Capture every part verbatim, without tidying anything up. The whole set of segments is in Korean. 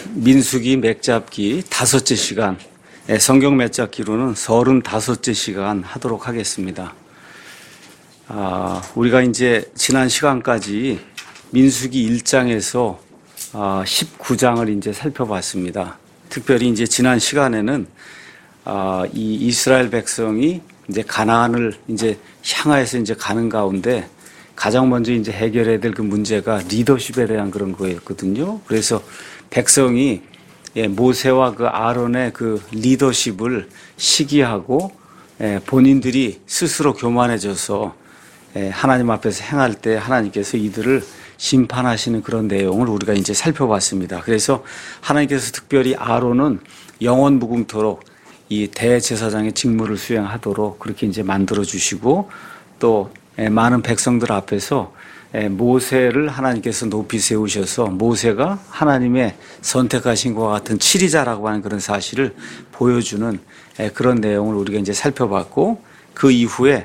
민수기 맥잡기 다섯째 시간, 성경 맥잡기로는 서른다섯째 시간 하도록 하겠습니다. 아, 우리가 이제 지난 시간까지 민수기 일 장에서 아, 십구 장을 이제 살펴봤습니다. 특별히 이제 지난 시간에는 아, 이 이스라엘 백성이 이제 가나안을 이제 향하여서 이제 가는 가운데 가장 먼저 이제 해결해야 될 그 문제가 리더십에 대한 그런 거였거든요. 그래서 백성이 모세와 그 아론의 그 리더십을 시기하고 본인들이 스스로 교만해져서 하나님 앞에서 행할 때 하나님께서 이들을 심판하시는 그런 내용을 우리가 이제 살펴봤습니다. 그래서 하나님께서 특별히 아론은 영원 무궁토록 이 대제사장의 직무를 수행하도록 그렇게 이제 만들어 주시고 또 많은 백성들 앞에서 모세를 하나님께서 높이 세우셔서 모세가 하나님의 선택하신 것과 같은 치리자라고 하는 그런 사실을 보여주는 그런 내용을 우리가 이제 살펴봤고, 그 이후에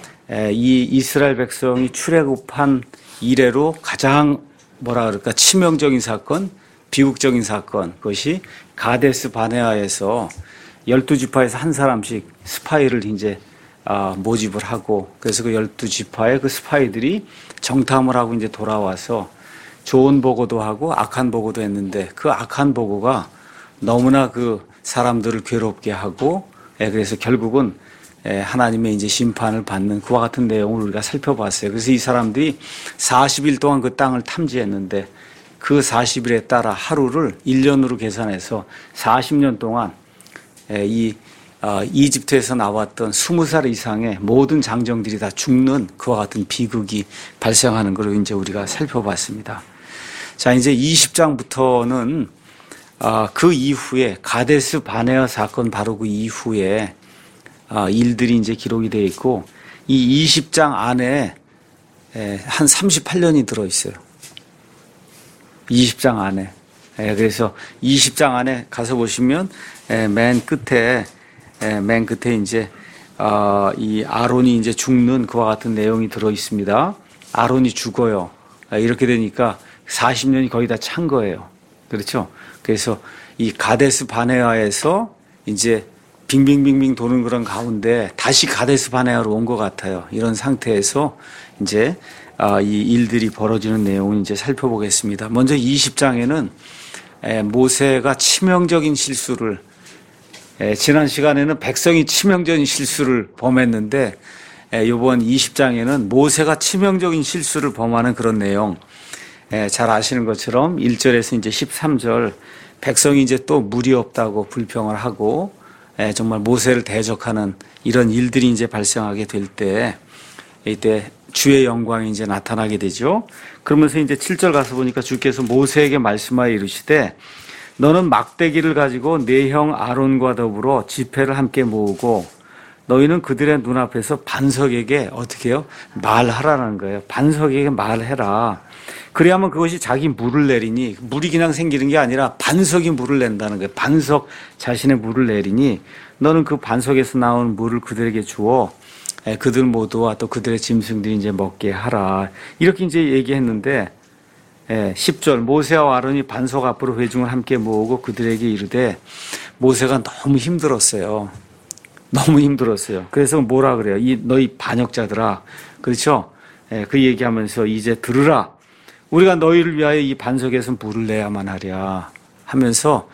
이 이스라엘 백성이 출애굽한 이래로 가장 뭐라 그럴까 치명적인 사건, 비극적인 사건, 그것이 가데스 바네아에서 열두 지파에서 한 사람씩 스파이를 이제 아, 모집을 하고, 그래서 그 열두 지파의 그 스파이들이 정탐을 하고 이제 돌아와서 좋은 보고도 하고 악한 보고도 했는데 그 악한 보고가 너무나 그 사람들을 괴롭게 하고, 예, 그래서 결국은 예, 하나님의 이제 심판을 받는 그와 같은 내용을 우리가 살펴봤어요. 그래서 이 사람들이 사십 일 동안 그 땅을 탐지했는데 그 사십 일에 따라 하루를 일 년으로 계산해서 사십 년 동안 예, 이 어, 이집트에서 나왔던 스무 살 이상의 모든 장정들이 다 죽는 그와 같은 비극이 발생하는 걸 이제 우리가 살펴봤습니다. 자, 이제 이십 장부터는 어, 그 이후에 가데스 바네아 사건 바로 그 이후에 어, 일들이 이제 기록이 되어 있고, 이 이십 장 안에 에, 한 삼십팔 년이 들어 있어요. 이십 장 안에. 에, 그래서 이십 장 안에 가서 보시면 에, 맨 끝에 맨 끝에 이제 어, 이 아론이 이제 죽는 그와 같은 내용이 들어 있습니다. 아론이 죽어요. 이렇게 되니까 사십 년이 거의 다 찬 거예요. 그렇죠? 그래서 이 가데스 바네아에서 이제 빙빙빙빙 도는 그런 가운데 다시 가데스 바네아로 온 것 같아요. 이런 상태에서 이제 어, 이 일들이 벌어지는 내용을 이제 살펴보겠습니다. 먼저 이십 장에는 모세가 치명적인 실수를 예, 지난 시간에는 백성이 치명적인 실수를 범했는데 예, 이번 이십 장에는 모세가 치명적인 실수를 범하는 그런 내용, 예, 잘 아시는 것처럼 일 절에서 이제 십삼 절 백성이 이제 또 물이 없다고 불평을 하고 예, 정말 모세를 대적하는 이런 일들이 이제 발생하게 될 때 이때 주의 영광이 이제 나타나게 되죠. 그러면서 이제 칠 절 가서 보니까 주께서 모세에게 말씀하여 이르시되 너는 막대기를 가지고 네 형 아론과 더불어 지폐를 함께 모으고 너희는 그들의 눈앞에서 반석에게 어떻게 해요? 말하라는 거예요. 반석에게 말해라. 그래야만 그것이 자기 물을 내리니, 물이 그냥 생기는 게 아니라 반석이 물을 낸다는 거예요. 반석 자신의 물을 내리니 너는 그 반석에서 나온 물을 그들에게 주어 그들 모두와 또 그들의 짐승들이 이제 먹게 하라. 이렇게 이제 얘기했는데 예, 십 절 모세와 아론이 반석 앞으로 회중을 함께 모으고 그들에게 이르되, 모세가 너무 힘들었어요. 너무 힘들었어요. 그래서 뭐라 그래요? 이 너희 반역자들아, 그렇죠? 예, 그 얘기하면서 이제 들으라. 우리가 너희를 위하여 이 반석에서 물을 내야만 하랴 하면서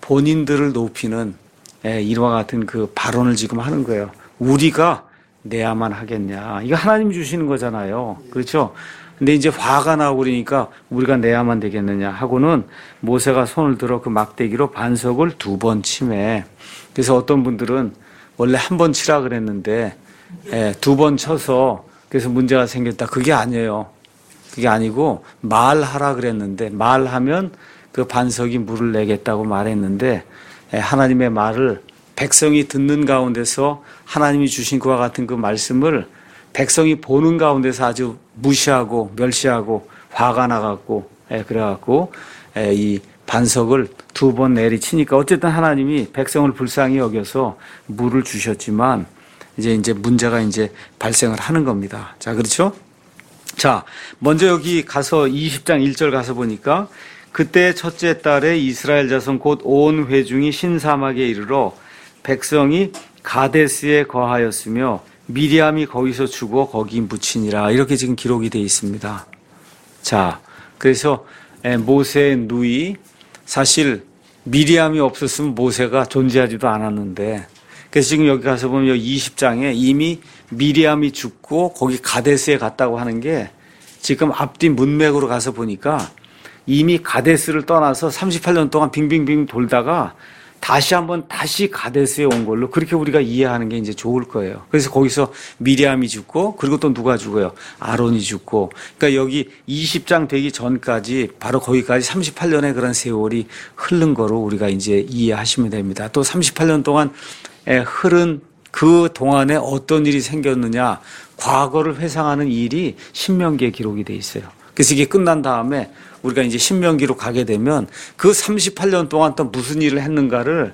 본인들을 높이는 예, 이와 같은 그 발언을 지금 하는 거예요. 우리가 내야만 하겠냐? 이거 하나님 주시는 거잖아요. 그렇죠? 근데 이제 화가 나고 그러니까 우리가 내야만 되겠느냐 하고는 모세가 손을 들어 그 막대기로 반석을 두 번 치매. 그래서 어떤 분들은 원래 한 번 치라 그랬는데 예, 두 번 쳐서 그래서 문제가 생겼다. 그게 아니에요. 그게 아니고 말하라 그랬는데 말하면 그 반석이 물을 내겠다고 말했는데 예, 하나님의 말을 백성이 듣는 가운데서 하나님이 주신 그와 같은 그 말씀을 백성이 보는 가운데서 아주 무시하고 멸시하고 화가 나갖고 예, 그래갖고 예, 이 반석을 두 번 내리치니까 어쨌든 하나님이 백성을 불쌍히 여겨서 물을 주셨지만 이제 이제 문제가 이제 발생을 하는 겁니다. 자, 그렇죠? 자, 먼저 여기 가서 이십 장 일 절 가서 보니까 그때 첫째 달에 이스라엘 자손 곧 온 회중이 신사막에 이르러 백성이 가데스에 거하였으며 미리암이 거기서 죽어 거기 묻히니라. 이렇게 지금 기록이 되어 있습니다. 자, 그래서 모세의 누이, 사실 미리암이 없었으면 모세가 존재하지도 않았는데, 그래서 지금 여기 가서 보면 이십 장에 이미 미리암이 죽고 거기 가데스에 갔다고 하는 게 지금 앞뒤 문맥으로 가서 보니까 이미 가데스를 떠나서 삼십팔 년 동안 빙빙빙 돌다가 다시 한번 다시 가데스에 온 걸로 그렇게 우리가 이해하는 게 이제 좋을 거예요. 그래서 거기서 미리암이 죽고, 그리고 또 누가 죽어요? 아론이 죽고. 그러니까 여기 이십 장 되기 전까지 바로 거기까지 삼십팔 년의 그런 세월이 흐른 거로 우리가 이제 이해하시면 됩니다. 또 삼십팔 년 동안 흐른 그 동안에 어떤 일이 생겼느냐, 과거를 회상하는 일이 신명기에 기록이 돼 있어요. 그래서 이게 끝난 다음에 우리가 이제 신명기로 가게 되면 그 삼십팔 년 동안 또 무슨 일을 했는가를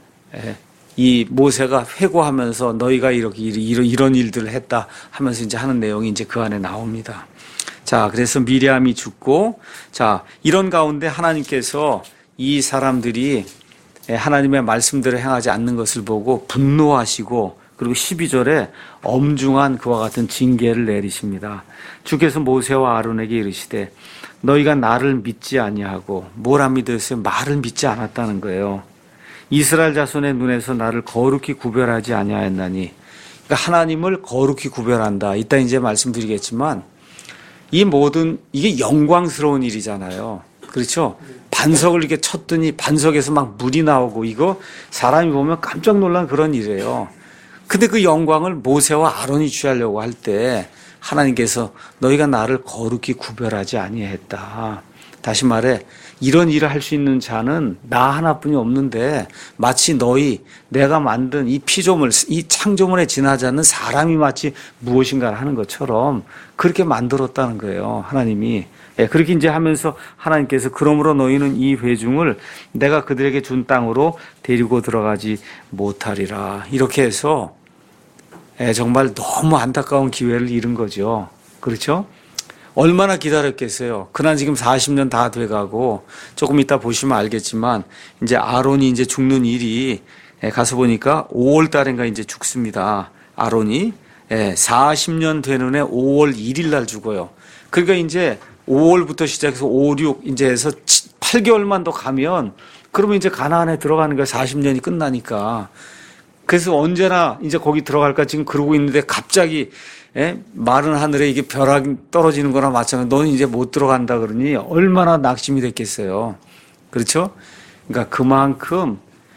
이 모세가 회고하면서 너희가 이렇게 이런, 이런 일들을 했다 하면서 이제 하는 내용이 이제 그 안에 나옵니다. 자, 그래서 미리암이 죽고, 자, 이런 가운데 하나님께서 이 사람들이 하나님의 말씀대로 행하지 않는 것을 보고 분노하시고, 그리고 십이 절에 엄중한 그와 같은 징계를 내리십니다. 주께서 모세와 아론에게 이르시되 너희가 나를 믿지 아니하고 뭘 안 믿었어요? 말을 믿지 않았다는 거예요. 이스라엘 자손의 눈에서 나를 거룩히 구별하지 아니하였나니, 그러니까 하나님을 거룩히 구별한다. 이따 이제 말씀드리겠지만 이 모든 이게 영광스러운 일이잖아요. 그렇죠? 반석을 이렇게 쳤더니 반석에서 막 물이 나오고, 이거 사람이 보면 깜짝 놀란 그런 일이에요. 근데 그 영광을 모세와 아론이 취하려고 할 때 하나님께서 너희가 나를 거룩히 구별하지 아니했다. 다시 말해, 이런 일을 할 수 있는 자는 나 하나뿐이 없는데 마치 너희 내가 만든 이 피조물, 이 창조물에 지나지 않는 사람이 마치 무엇인가를 하는 것처럼 그렇게 만들었다는 거예요, 하나님이. 예, 그렇게 이제 하면서 하나님께서 그러므로 너희는 이 회중을 내가 그들에게 준 땅으로 데리고 들어가지 못하리라. 이렇게 해서 예, 정말 너무 안타까운 기회를 잃은 거죠. 그렇죠? 얼마나 기다렸겠어요. 그날 지금 사십 년 다 돼가고, 조금 이따 보시면 알겠지만 이제 아론이 이제 죽는 일이 예, 가서 보니까 오월 달인가 이제 죽습니다. 아론이 예, 사십 년 되는 해 오월 일일 날 죽어요. 그러니까 이제 오월부터 시작해서 오, 육 이제 해서 팔 개월만 더 가면 그러면 이제 가나안에 들어가는 거예요. 사십 년이 끝나니까. 그래서 언제나 이제 거기 들어갈까 지금 그러고 있는데 갑자기 예? 마른 하늘에 이게 벼락이 떨어지는 거나 마찬가지로 너는 이제 못 들어간다 그러니 얼마나 낙심이 됐겠어요. 그렇죠? 그러니까 그만큼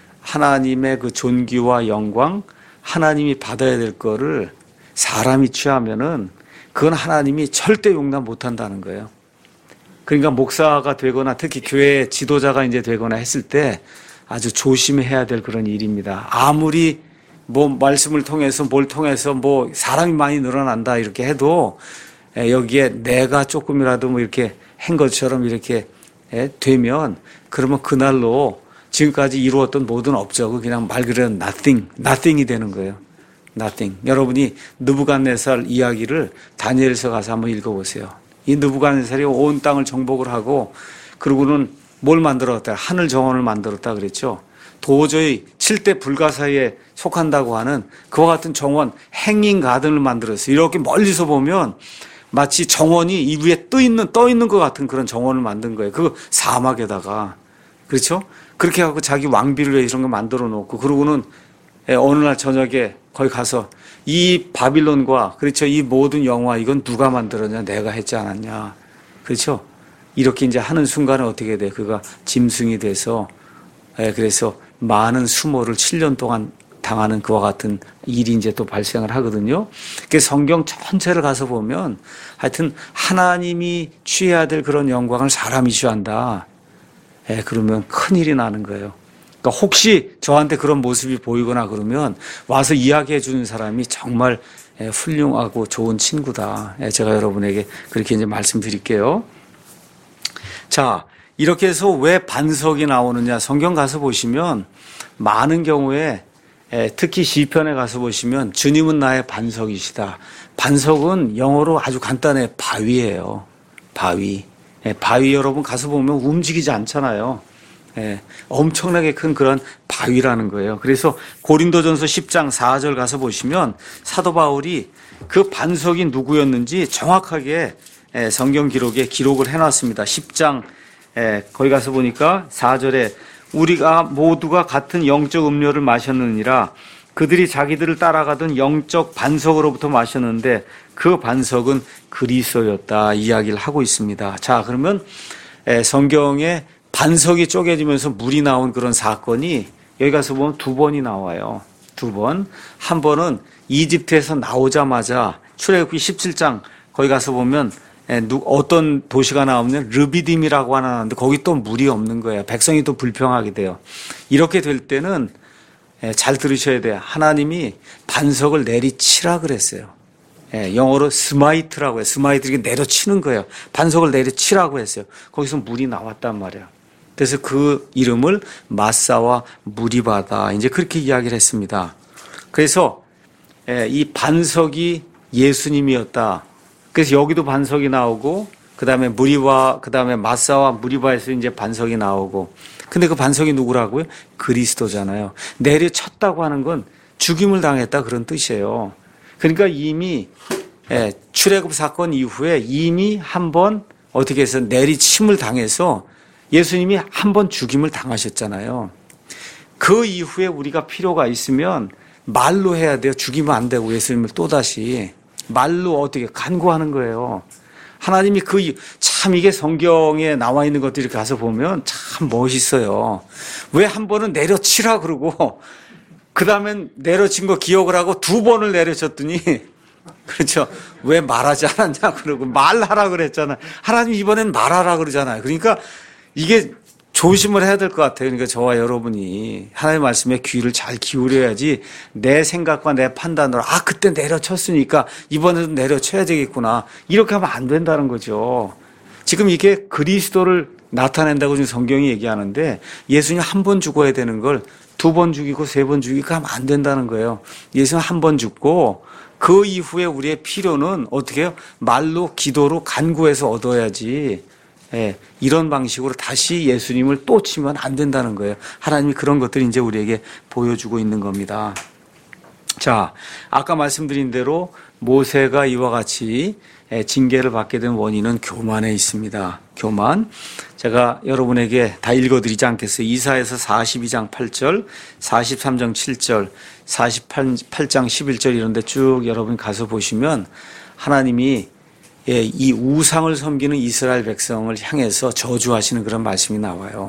하나님의 그 존귀와 영광, 하나님이 받아야 될 거를 사람이 취하면은 그건 하나님이 절대 용납 못 한다는 거예요. 그러니까 목사가 되거나 특히 교회 지도자가 이제 되거나 했을 때 아주 조심해야 될 그런 일입니다. 아무리 뭐 말씀을 통해서 뭘 통해서 뭐 사람이 많이 늘어난다 이렇게 해도 여기에 내가 조금이라도 뭐 이렇게 한 것처럼 이렇게 되면 그러면 그날로 지금까지 이루었던 모든 업적은 그냥 말 그대로 nothing, nothing이 되는 거예요. nothing. 여러분이 느부갓네살 이야기를 다니엘서 가서 한번 읽어보세요. 이 느부갓네살이 온 땅을 정복을 하고 그러고는 뭘 만들었다? 하늘 정원을 만들었다 그랬죠. 도저히 칠대 불가사의에 속한다고 하는 그와 같은 정원, 행인 가든을 만들었어요. 이렇게 멀리서 보면 마치 정원이 이 위에 떠 있는, 떠 있는 것 같은 그런 정원을 만든 거예요. 그 사막에다가. 그렇죠? 그렇게 하고 자기 왕비를 위해 이런 거 만들어 놓고, 그러고는 어느 날 저녁에 거기 가서 이 바빌론과, 그렇죠? 이 모든 영화, 이건 누가 만들었냐? 내가 했지 않았냐? 그렇죠? 이렇게 이제 하는 순간에 어떻게 돼? 그가 짐승이 돼서, 예, 그래서 많은 수모를 칠 년 동안 당하는 그와 같은 일이 이제 또 발생을 하거든요. 그 성경 전체를 가서 보면 하여튼 하나님이 취해야 될 그런 영광을 사람이 취한다. 예, 그러면 큰일이 나는 거예요. 그러니까 혹시 저한테 그런 모습이 보이거나 그러면 와서 이야기해 주는 사람이 정말 예, 훌륭하고 좋은 친구다. 예, 제가 여러분에게 그렇게 이제 말씀드릴게요. 자, 이렇게 해서 왜 반석이 나오느냐? 성경 가서 보시면 많은 경우에 특히 시편에 가서 보시면 주님은 나의 반석이시다. 반석은 영어로 아주 간단해. 바위예요. 바위. 예, 바위 여러분 가서 보면 움직이지 않잖아요. 예, 엄청나게 큰 그런 바위라는 거예요. 그래서 고린도전서 십 장 사 절 가서 보시면 사도 바울이 그 반석이 누구였는지 정확하게 예, 성경 기록에 기록을 해놨습니다. 십 장 예, 거기 가서 보니까 사 절에 우리가 모두가 같은 영적 음료를 마셨느니라 그들이 자기들을 따라가던 영적 반석으로부터 마셨는데 그 반석은 그리스도였다 이야기를 하고 있습니다. 자, 그러면 예, 성경에 반석이 쪼개지면서 물이 나온 그런 사건이 여기 가서 보면 두 번이 나와요. 두 번. 한 번은 이집트에서 나오자마자 출애굽기 십칠 장 거기 가서 보면 어떤 도시가 나오면 르비딤이라고 하나 나오는데 거기 또 물이 없는 거예요. 백성이 또 불평하게 돼요. 이렇게 될 때는 잘 들으셔야 돼요. 하나님이 반석을 내리치라 그랬어요. 영어로 스마이트라고 해요. 스마이트 이렇게 내려치는 거예요. 반석을 내려치라고 했어요. 거기서 물이 나왔단 말이에요. 그래서 그 이름을 마사와 무리바다 이제 그렇게 이야기를 했습니다. 그래서 이 반석이 예수님이었다. 그래서 여기도 반석이 나오고 그다음에 무리와 그다음에 마사와 무리바에서 이제 반석이 나오고 근데 그 반석이 누구라고요? 그리스도잖아요. 내려쳤다고 하는 건 죽임을 당했다 그런 뜻이에요. 그러니까 이미 출애굽 사건 이후에 이미 한번 어떻게 해서 내리침을 당해서 예수님이 한 번 죽임을 당하셨잖아요. 그 이후에 우리가 필요가 있으면 말로 해야 돼요. 죽이면 안 되고 예수님을 또다시 말로 어떻게 간구하는 거예요. 하나님이 그 참 이게 성경에 나와 있는 것들이 가서 보면 참 멋있어요. 왜 한 번은 내려치라 그러고 그 다음엔 내려친 거 기억을 하고 두 번을 내려쳤더니 그렇죠. 왜 말하지 않았냐 그러고 말하라 그랬잖아요. 하나님 이번엔 말하라 그러잖아요. 그러니까 이게 조심을 해야 될 것 같아요. 그러니까 저와 여러분이 하나님의 말씀에 귀를 잘 기울여야지 내 생각과 내 판단으로 아 그때 내려쳤으니까 이번에도 내려쳐야 되겠구나 이렇게 하면 안 된다는 거죠. 지금 이게 그리스도를 나타낸다고 지금 성경이 얘기하는데 예수님 한 번 죽어야 되는 걸 두 번 죽이고 세 번 죽이고 하면 안 된다는 거예요. 예수님 한 번 죽고 그 이후에 우리의 필요는 어떻게 해요? 말로 기도로 간구해서 얻어야지. 예, 이런 방식으로 다시 예수님을 또 치면 안 된다는 거예요. 하나님이 그런 것들을 이제 우리에게 보여주고 있는 겁니다. 자, 아까 말씀드린 대로 모세가 이와 같이 징계를 받게 된 원인은 교만에 있습니다. 교만. 제가 여러분에게 다 읽어드리지 않겠어요. 이사야서 사십이 장 팔 절, 사십삼 장 칠 절, 사십팔 장 십일 절 이런 데 쭉 여러분 가서 보시면 하나님이 예, 이 우상을 섬기는 이스라엘 백성을 향해서 저주하시는 그런 말씀이 나와요.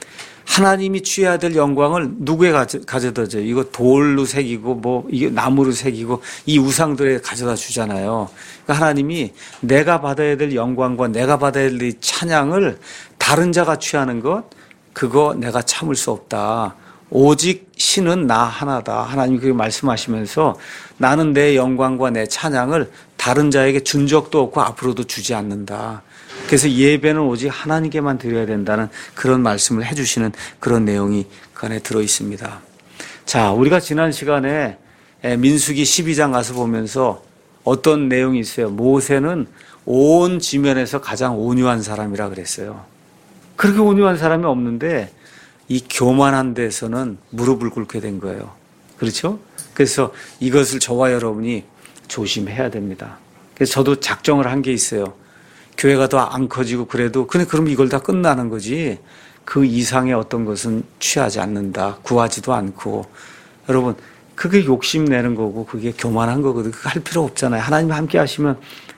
하나님이 취해야 될 영광을 누구에 가져다 줘요? 이거 돌로 새기고 뭐 이게 나무로 새기고 이 우상들에 가져다 주잖아요. 그러니까 하나님이 내가 받아야 될 영광과 내가 받아야 될 찬양을 다른 자가 취하는 것 그거 내가 참을 수 없다. 오직 신은 나 하나다. 하나님이 그렇게 말씀하시면서 나는 내 영광과 내 찬양을 다른 자에게 준 적도 없고 앞으로도 주지 않는다. 그래서 예배는 오직 하나님께만 드려야 된다는 그런 말씀을 해주시는 그런 내용이 그 안에 들어 있습니다. 자, 우리가 지난 시간에 민수기 십이 장 가서 보면서 어떤 내용이 있어요. 모세는 온 지면에서 가장 온유한 사람이라 그랬어요. 그렇게 온유한 사람이 없는데 이 교만한 데서는 무릎을 꿇게 된 거예요. 그렇죠? 그래서 이것을 저와 여러분이 조심해야 됩니다. 그래서 저도 작정을 한 게 있어요. 교회가 더 안 커지고 그래도 근데 그럼 이걸 다 끝나는 거지 그 이상의 어떤 것은 취하지 않는다. 구하지도 않고. 여러분 그게 욕심내는 거고 그게 교만한 거거든요. 그거 할 필요 없잖아요. 하나님 함께 하시면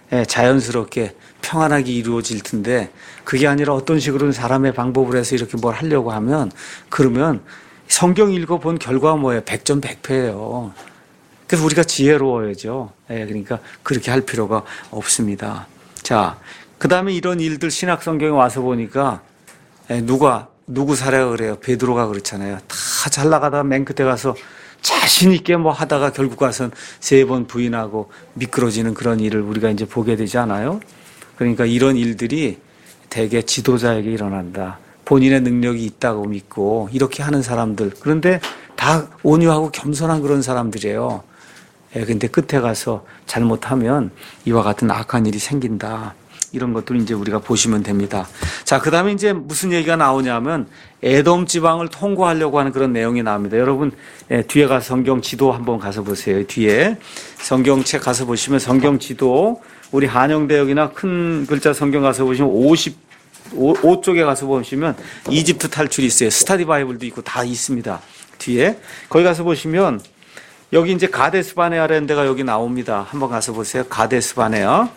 자연스럽게 평안하게 이루어질 텐데 그게 아니라 어떤 식으로는 사람의 방법을 해서 이렇게 뭘 하려고 하면 그러면 성경 읽어본 결과가 뭐예요? 백전백패예요. 그래서 우리가 지혜로워야죠. 그러니까 그렇게 할 필요가 없습니다. 자, 그 다음에 이런 일들 신약 성경에 와서 보니까 누가 누구 사례가 그래요? 베드로가 그렇잖아요. 다 잘 나가다가 맨 끝에 가서 자신 있게 뭐 하다가 결국 가서는 세 번 부인하고 미끄러지는 그런 일을 우리가 이제 보게 되지 않아요? 그러니까 이런 일들이 대개 지도자에게 일어난다. 본인의 능력이 있다고 믿고 이렇게 하는 사람들. 그런데 다 온유하고 겸손한 그런 사람들이에요. 예, 근데 끝에 가서 잘못하면 이와 같은 악한 일이 생긴다. 이런 것들을 이제 우리가 보시면 됩니다. 자, 그 다음에 이제 무슨 얘기가 나오냐면 에돔 지방을 통과하려고 하는 그런 내용이 나옵니다. 여러분, 예, 뒤에 가서 성경 지도 한번 가서 보세요. 뒤에 성경책 가서 보시면 성경 지도, 우리 한영대역이나 큰 글자 성경 가서 보시면 오십오 쪽에 가서 보시면 이집트 탈출이 있어요. 스타디 바이블도 있고 다 있습니다. 뒤에. 거기 가서 보시면 여기 이제 가데스 바네아라는 데가 여기 나옵니다. 한번 가서 보세요. 가데스 바네아.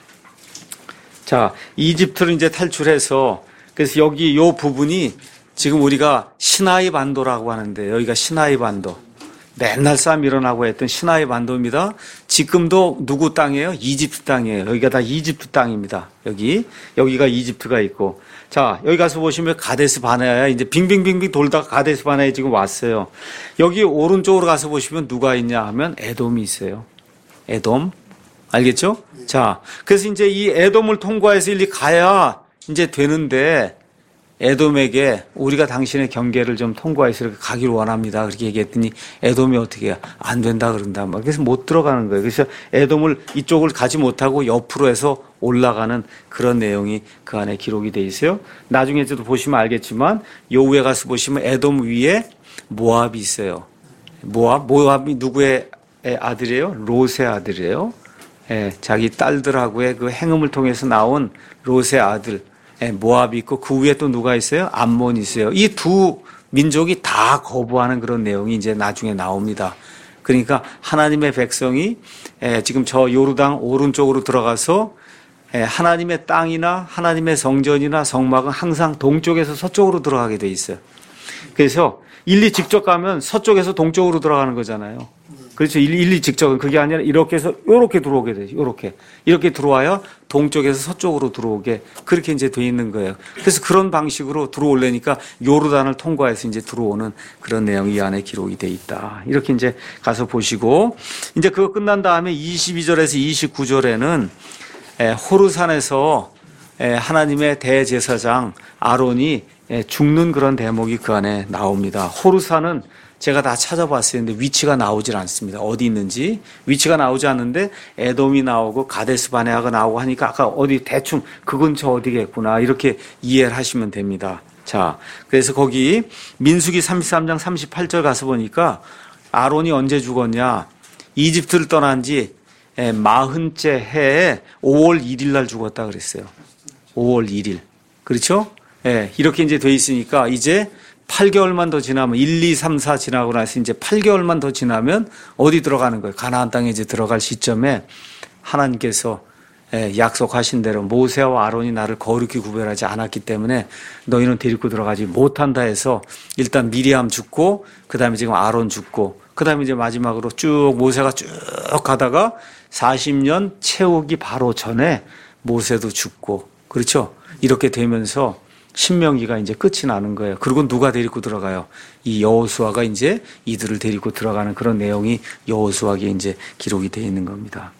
자, 이집트를 이제 탈출해서, 그래서 여기 요 부분이 지금 우리가 시나이 반도라고 하는데, 여기가 시나이 반도. 맨날 싸움 일어나고 했던 시나이 반도입니다. 지금도 누구 땅이에요? 이집트 땅이에요. 여기가 다 이집트 땅입니다. 여기. 여기가 이집트가 있고. 자, 여기 가서 보시면 가데스 바네아야. 이제 빙빙빙빙 돌다가 가데스 바네아에 지금 왔어요. 여기 오른쪽으로 가서 보시면 누가 있냐 하면 에돔이 있어요. 에돔. 알겠죠? 자, 그래서 이제 이 에돔을 통과해서 일리 가야 이제 되는데, 에돔에게 우리가 당신의 경계를 좀 통과해서 이렇게 가기를 원합니다. 그렇게 얘기했더니 에돔이 어떻게 해요? 안 된다 그런다. 막 그래서 못 들어가는 거예요. 그래서 에돔을 이쪽을 가지 못하고 옆으로 해서 올라가는 그런 내용이 그 안에 기록이 돼 있어요. 나중에도 보시면 알겠지만 요 위에 가서 보시면 에돔 위에 모압이 있어요. 모압, 모압이 누구의 아들이에요? 롯의 아들이에요. 예, 자기 딸들하고의 그 행음을 통해서 나온 롯의 아들, 예, 모압이 있고 그 위에 또 누가 있어요? 암몬이 있어요. 이 두 민족이 다 거부하는 그런 내용이 이제 나중에 나옵니다. 그러니까 하나님의 백성이 예, 지금 저 요르단 오른쪽으로 들어가서 예, 하나님의 땅이나 하나님의 성전이나 성막은 항상 동쪽에서 서쪽으로 들어가게 돼 있어요. 그래서 일리 직접 가면 서쪽에서 동쪽으로 들어가는 거잖아요. 그렇죠. 일리 직접은 그게 아니라 이렇게 해서 이렇게 들어오게 되죠. 이렇게. 이렇게 들어와야 동쪽에서 서쪽으로 들어오게 그렇게 이제 돼 있는 거예요. 그래서 그런 방식으로 들어오려니까 요르단을 통과해서 이제 들어오는 그런 내용이 이 안에 기록이 돼 있다. 이렇게 이제 가서 보시고 이제 그거 끝난 다음에 이십이 절에서 이십구 절에는 호르산에서 하나님의 대제사장 아론이 죽는 그런 대목이 그 안에 나옵니다. 호르산은 제가 다 찾아봤어요. 근데 위치가 나오질 않습니다. 어디 있는지. 위치가 나오지 않는데 에돔이 나오고 가데스 바네아가 나오고 하니까 아까 어디 대충 그 근처 어디겠구나 이렇게 이해를 하시면 됩니다. 자, 그래서 거기 민수기 삼십삼 장 삼십팔 절 가서 보니까 아론이 언제 죽었냐. 이집트를 떠난 지 마흔째 해에 오월 일일 날 죽었다 그랬어요. 오월 일일. 그렇죠? 예, 이렇게 이제 돼 있으니까 이제 팔 개월만 더 지나면 일, 이, 삼, 사 지나고 나서 이제 팔 개월만 더 지나면 어디 들어가는 거예요? 가나안 땅에 이제 들어갈 시점에 하나님께서 약속하신 대로 모세와 아론이 나를 거룩히 구별하지 않았기 때문에 너희는 데리고 들어가지 못한다 해서 일단 미리암 죽고 그다음에 지금 아론 죽고 그다음에 이제 마지막으로 쭉 모세가 쭉 가다가 사십 년 채우기 바로 전에 모세도 죽고 그렇죠? 이렇게 되면서 신명기가 이제 끝이 나는 거예요. 그리고 누가 데리고 들어가요? 이 여호수아가 이제 이들을 데리고 들어가는 그런 내용이 여호수아기에 이제 기록이 되어 있는 겁니다.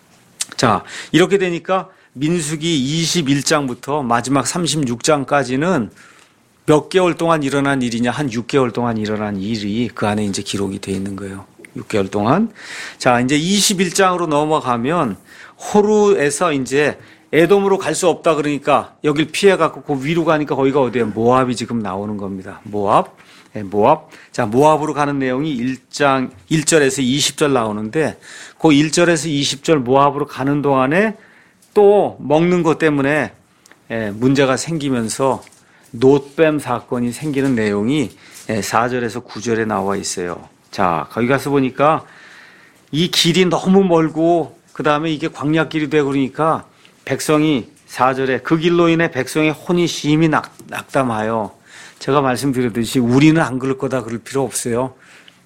자, 이렇게 되니까 민수기 이십일 장부터 마지막 삼십육 장까지는 몇 개월 동안 일어난 일이냐? 한 육 개월 동안 일어난 일이 그 안에 이제 기록이 되어 있는 거예요. 육 개월 동안. 자, 이제 이십일 장으로 넘어가면 호루에서 이제 에돔으로 갈 수 없다 그러니까 여길 피해갖고 그 위로 가니까 거기가 어디예요? 모압이 지금 나오는 겁니다. 모압. 네, 모압. 자, 모압으로 가는 내용이 일 장 일 절에서 이십 절 나오는데 그 일 절에서 이십 절 모압으로 가는 동안에 또 먹는 것 때문에 문제가 생기면서 놋뱀 사건이 생기는 내용이 사 절에서 구 절에 나와 있어요. 자, 거기 가서 보니까 이 길이 너무 멀고 그 다음에 이게 광야길이 되고 그러니까 백성이 사 절에 그 길로 인해 백성의 혼이 심히 낙, 낙담하여 제가 말씀드렸듯이 우리는 안 그럴 거다 그럴 필요 없어요.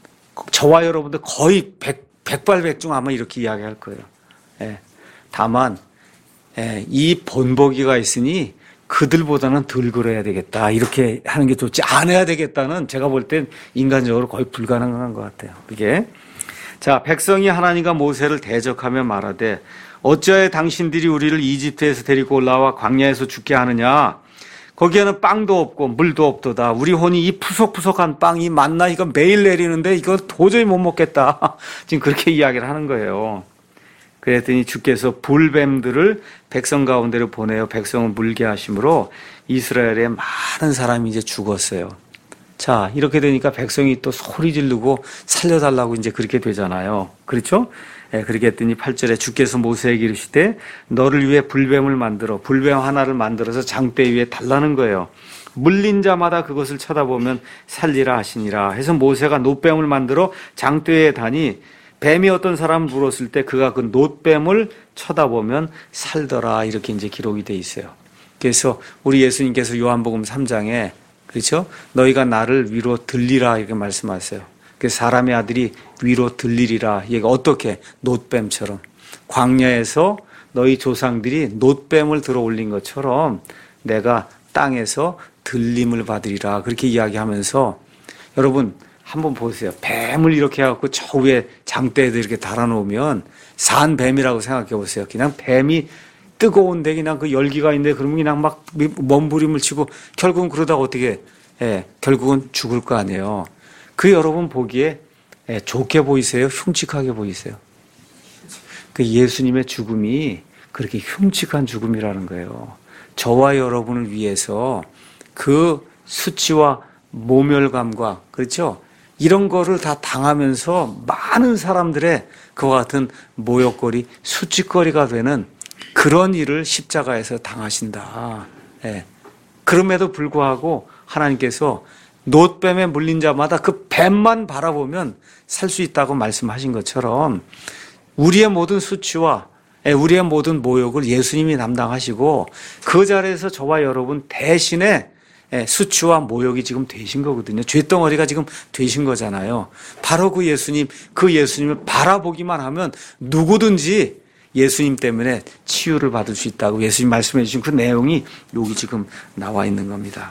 저와 여러분들 거의 백, 백발백중 아마 이렇게 이야기할 거예요. 예. 다만 예, 이 본보기가 있으니 그들보다는 덜 그래야 되겠다 이렇게 하는 게 좋지 안 해야 되겠다는 제가 볼 땐 인간적으로 거의 불가능한 것 같아요. 이게 자 백성이 하나님과 모세를 대적하며 말하되 어찌하여 당신들이 우리를 이집트에서 데리고 올라와 광야에서 죽게 하느냐? 거기에는 빵도 없고 물도 없도다. 우리 혼이 이 푸석푸석한 빵, 이 만나 이거 매일 내리는데 이거 도저히 못 먹겠다. 지금 그렇게 이야기를 하는 거예요. 그랬더니 주께서 불뱀들을 백성 가운데로 보내어 백성을 물게 하심으로 이스라엘의 많은 사람이 이제 죽었어요. 자, 이렇게 되니까 백성이 또 소리 지르고 살려달라고 이제 그렇게 되잖아요. 그렇죠? 예, 그렇게 했더니 팔 절에 주께서 모세에게 이르시되 너를 위해 불뱀을 만들어 불뱀 하나를 만들어서 장대 위에 달라는 거예요. 물린 자마다 그것을 쳐다보면 살리라 하시니라 해서 모세가 놋뱀을 만들어 장대에 다니 뱀이 어떤 사람을 물었을 때 그가 그 놋뱀을 쳐다보면 살더라 이렇게 이제 기록이 돼 있어요. 그래서 우리 예수님께서 요한복음 삼 장에 그렇죠? 너희가 나를 위로 들리라 이렇게 말씀하세요. 그 사람의 아들이 위로 들리리라. 얘가 어떻게? 놋뱀처럼. 광야에서 너희 조상들이 놋뱀을 들어 올린 것처럼 내가 땅에서 들림을 받으리라. 그렇게 이야기하면서 여러분 한번 보세요. 뱀을 이렇게 해갖고 저 위에 장대에도 이렇게 달아놓으면 산 뱀이라고 생각해 보세요. 그냥 뱀이 뜨거운데 그냥 그 열기가 있는데 그러면 그냥 막 몸부림을 치고 결국은 그러다가 어떻게 예, 결국은 죽을 거 아니에요. 그 여러분 보기에 예, 좋게 보이세요? 흉측하게 보이세요? 그 예수님의 죽음이 그렇게 흉측한 죽음이라는 거예요. 저와 여러분을 위해서 그 수치와 모멸감과 그렇죠? 이런 거를 다 당하면서 많은 사람들의 그와 같은 모욕거리, 수치거리가 되는 그런 일을 십자가에서 당하신다. 예. 그럼에도 불구하고 하나님께서 놋뱀에 물린 자마다 그 뱀만 바라보면 살 수 있다고 말씀하신 것처럼 우리의 모든 수치와 우리의 모든 모욕을 예수님이 담당하시고 그 자리에서 저와 여러분 대신에 수치와 모욕이 지금 되신 거거든요. 쇳덩어리가 지금 되신 거잖아요. 바로 그 예수님, 그 예수님을 바라보기만 하면 누구든지 예수님 때문에 치유를 받을 수 있다고 예수님 말씀해 주신 그 내용이 여기 지금 나와 있는 겁니다.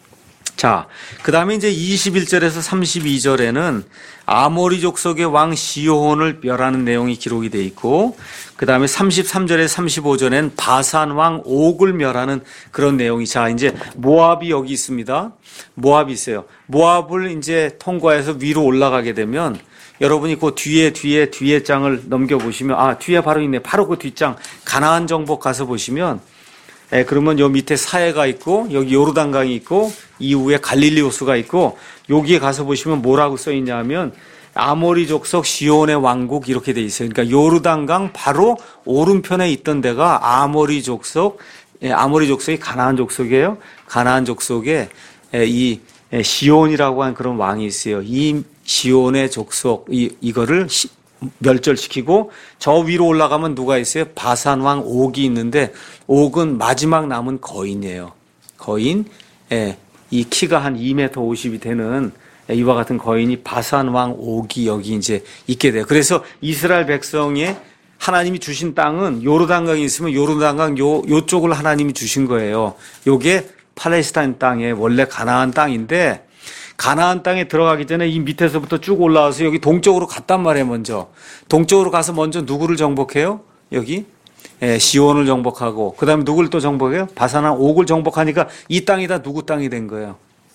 자, 그 다음에 이제 이십일 절에서 삼십이 절에는 아모리 족속의 왕 시호온을 멸하는 내용이 기록이 되어 있고, 그 다음에 삼십삼 절에서 삼십오 절에는 바산 왕 옥을 멸하는 그런 내용이, 자, 이제 모압이 여기 있습니다. 모압이 있어요. 모압을 이제 통과해서 위로 올라가게 되면 여러분이 그 뒤에, 뒤에, 뒤에 장을 넘겨보시면, 아, 뒤에 바로 있네. 바로 그 뒷장, 가나안 정복 가서 보시면, 예, 그러면 요 밑에 사해가 있고, 여기 요르단강이 있고, 이후에 갈릴리 호수가 있고, 여기에 가서 보시면 뭐라고 써 있냐면, 아모리 족속 시온의 왕국 이렇게 돼 있어요. 그러니까 요르단강 바로 오른편에 있던 데가 아모리 족속, 예, 아모리 족속이 가나안 족속이에요. 가나안 족속에 예, 이 시온이라고 하는 그런 왕이 있어요. 이 시온의 족속, 이, 이거를 시, 멸절시키고 저 위로 올라가면 누가 있어요? 바산 왕 옥이 있는데 옥은 마지막 남은 거인이에요. 거인, 예, 이 키가 한 이 미터 오십이 되는 이와 같은 거인이 바산 왕 옥이 여기 이제 있게 돼요. 그래서 이스라엘 백성의 하나님이 주신 땅은 요르단강이 있으면 요르단강 요, 요쪽을 하나님이 주신 거예요. 요게 팔레스타인 땅에 원래 가나안 땅인데 가나안 땅에 들어가기 전에 이 밑에서부터 쭉 올라와서 여기 동쪽으로 갔단 말이에요, 먼저. 동쪽으로 가서 먼저 누구를 정복해요? 여기? 예, 시온을 정복하고, 그 다음에 누구를 또 정복해요? 바산한 옥을 정복하니까 이 땅이 다 누구 땅이 된 거예요?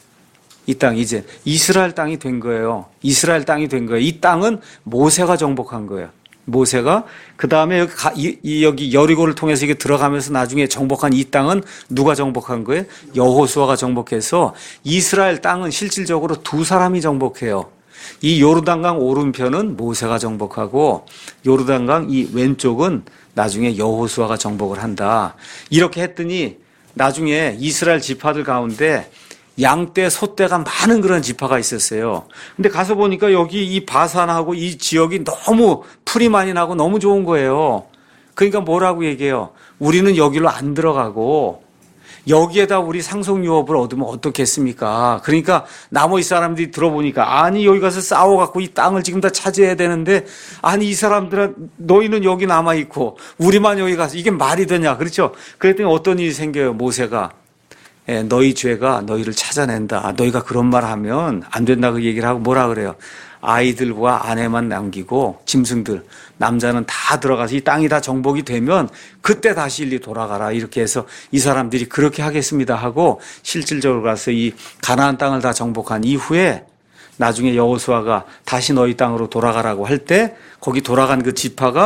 이 땅, 이제. 이스라엘 땅이 된 거예요. 이스라엘 땅이 된 거예요. 이 땅은 모세가 정복한 거예요. 모세가 그 다음에 여기, 가, 이, 여기 여리고를 통해서 이게 들어가면서 나중에 정복한 이 땅은 누가 정복한 거예요? 여호수아가 정복해서 이스라엘 땅은 실질적으로 두 사람이 정복해요. 이 요르단강 오른편은 모세가 정복하고 요르단강 이 왼쪽은 나중에 여호수아가 정복을 한다. 이렇게 했더니 나중에 이스라엘 지파들 가운데 양떼, 소떼가 많은 그런 지파가 있었어요. 근데 가서 보니까 여기 이 바산하고 이 지역이 너무 풀이 많이 나고 너무 좋은 거예요. 그러니까 뭐라고 얘기해요? 우리는 여기로 안 들어가고 여기에다 우리 상속유업을 얻으면 어떻겠습니까? 그러니까 나머지 사람들이 들어보니까 아니 여기 가서 싸워갖고 이 땅을 지금 다 차지해야 되는데 아니 이 사람들은 너희는 여기 남아있고 우리만 여기 가서 이게 말이 되냐? 그렇죠? 그랬더니 어떤 일이 생겨요? 모세가 예, 너희 죄가 너희를 찾아낸다. 너희가 그런 말 하면 안 된다 그 얘기를 하고 뭐라 그래요? 아이들과 아내만 남기고 짐승들, 남자는 다 들어가서 이 땅이 다 정복이 되면 그때 다시 일리 돌아가라. 이렇게 해서 이 사람들이 그렇게 하겠습니다 하고 실질적으로 가서 이 가나안 땅을 다 정복한 이후에 나중에 여호수아가 다시 너희 땅으로 돌아가라고 할 때 거기 돌아간 그 지파가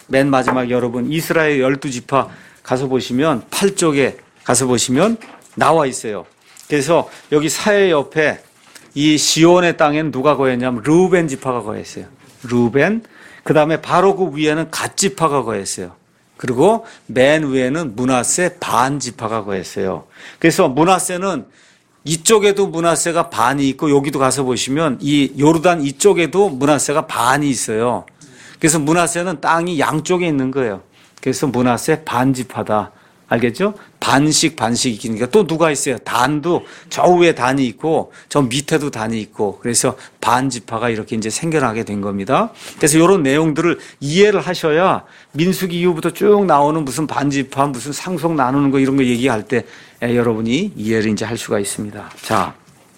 맨 마지막 여러분 이스라엘 열두 지파 가서 보시면 팔 쪽에 가서 보시면 나와 있어요. 그래서 여기 사해 옆에 이 시온의 땅엔 누가 거했냐면 르우벤 지파가 거했어요. 르우벤. 그 다음에 바로 그 위에는 갓 지파가 거했어요. 그리고 맨 위에는 므낫세 반 지파가 거했어요. 그래서 므낫세는 이쪽에도 므낫세가 반이 있고 여기도 가서 보시면 이 요르단 이쪽에도 므낫세가 반이 있어요. 그래서 므낫세는 땅이 양쪽에 있는 거예요. 그래서 므낫세 반 지파다. 알겠죠? 반씩 반씩 있으니까 또 누가 있어요? 단도 저 위에 단이 있고 저 밑에도 단이 있고 그래서 반 지파가 이렇게 이제 생겨나게 된 겁니다. 그래서 이런 내용들을 이해를 하셔야 민수기 이후부터 쭉 나오는 무슨 반 지파 무슨 상속 나누는 거 이런 거 얘기할 때 여러분이 이해를 이제 할 수가 있습니다. 자,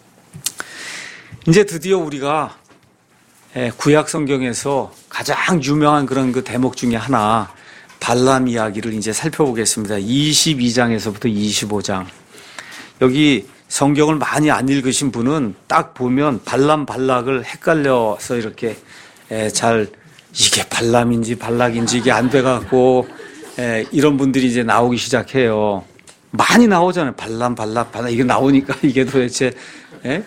이제 드디어 우리가 구약 성경에서 가장 유명한 그런 그 대목 중에 하나 발람 이야기를 이제 살펴보겠습니다. 이십이 장에서부터 이십오 장. 여기 성경을 많이 안 읽으신 분은 딱 보면 발람 발락을 헷갈려서 이렇게 잘 이게 발람인지 발락인지 이게 안 돼갖고 이런 분들이 이제 나오기 시작해요. 많이 나오잖아요. 발람 발락 발락 이게 나오니까 이게 도대체 예?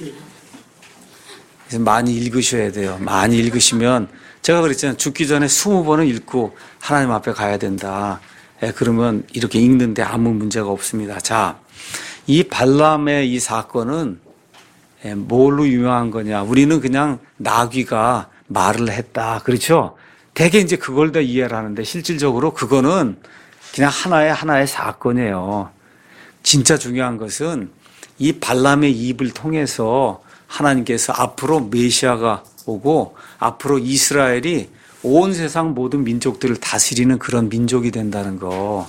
그래서 많이 읽으셔야 돼요. 많이 읽으시면 제가 그랬잖아요. 죽기 전에 스무 번은 읽고 하나님 앞에 가야 된다. 예, 그러면 이렇게 읽는데 아무 문제가 없습니다. 자, 이 발람의 이 사건은 예, 뭘로 유명한 거냐? 우리는 그냥 나귀가 말을 했다. 그렇죠? 대개 이제 그걸 다 이해를 하는데 실질적으로 그거는 그냥 하나의 하나의 사건이에요. 진짜 중요한 것은 이 발람의 입을 통해서 하나님께서 앞으로 메시아가 오고 앞으로 이스라엘이 온 세상 모든 민족들을 다스리는 그런 민족이 된다는 거.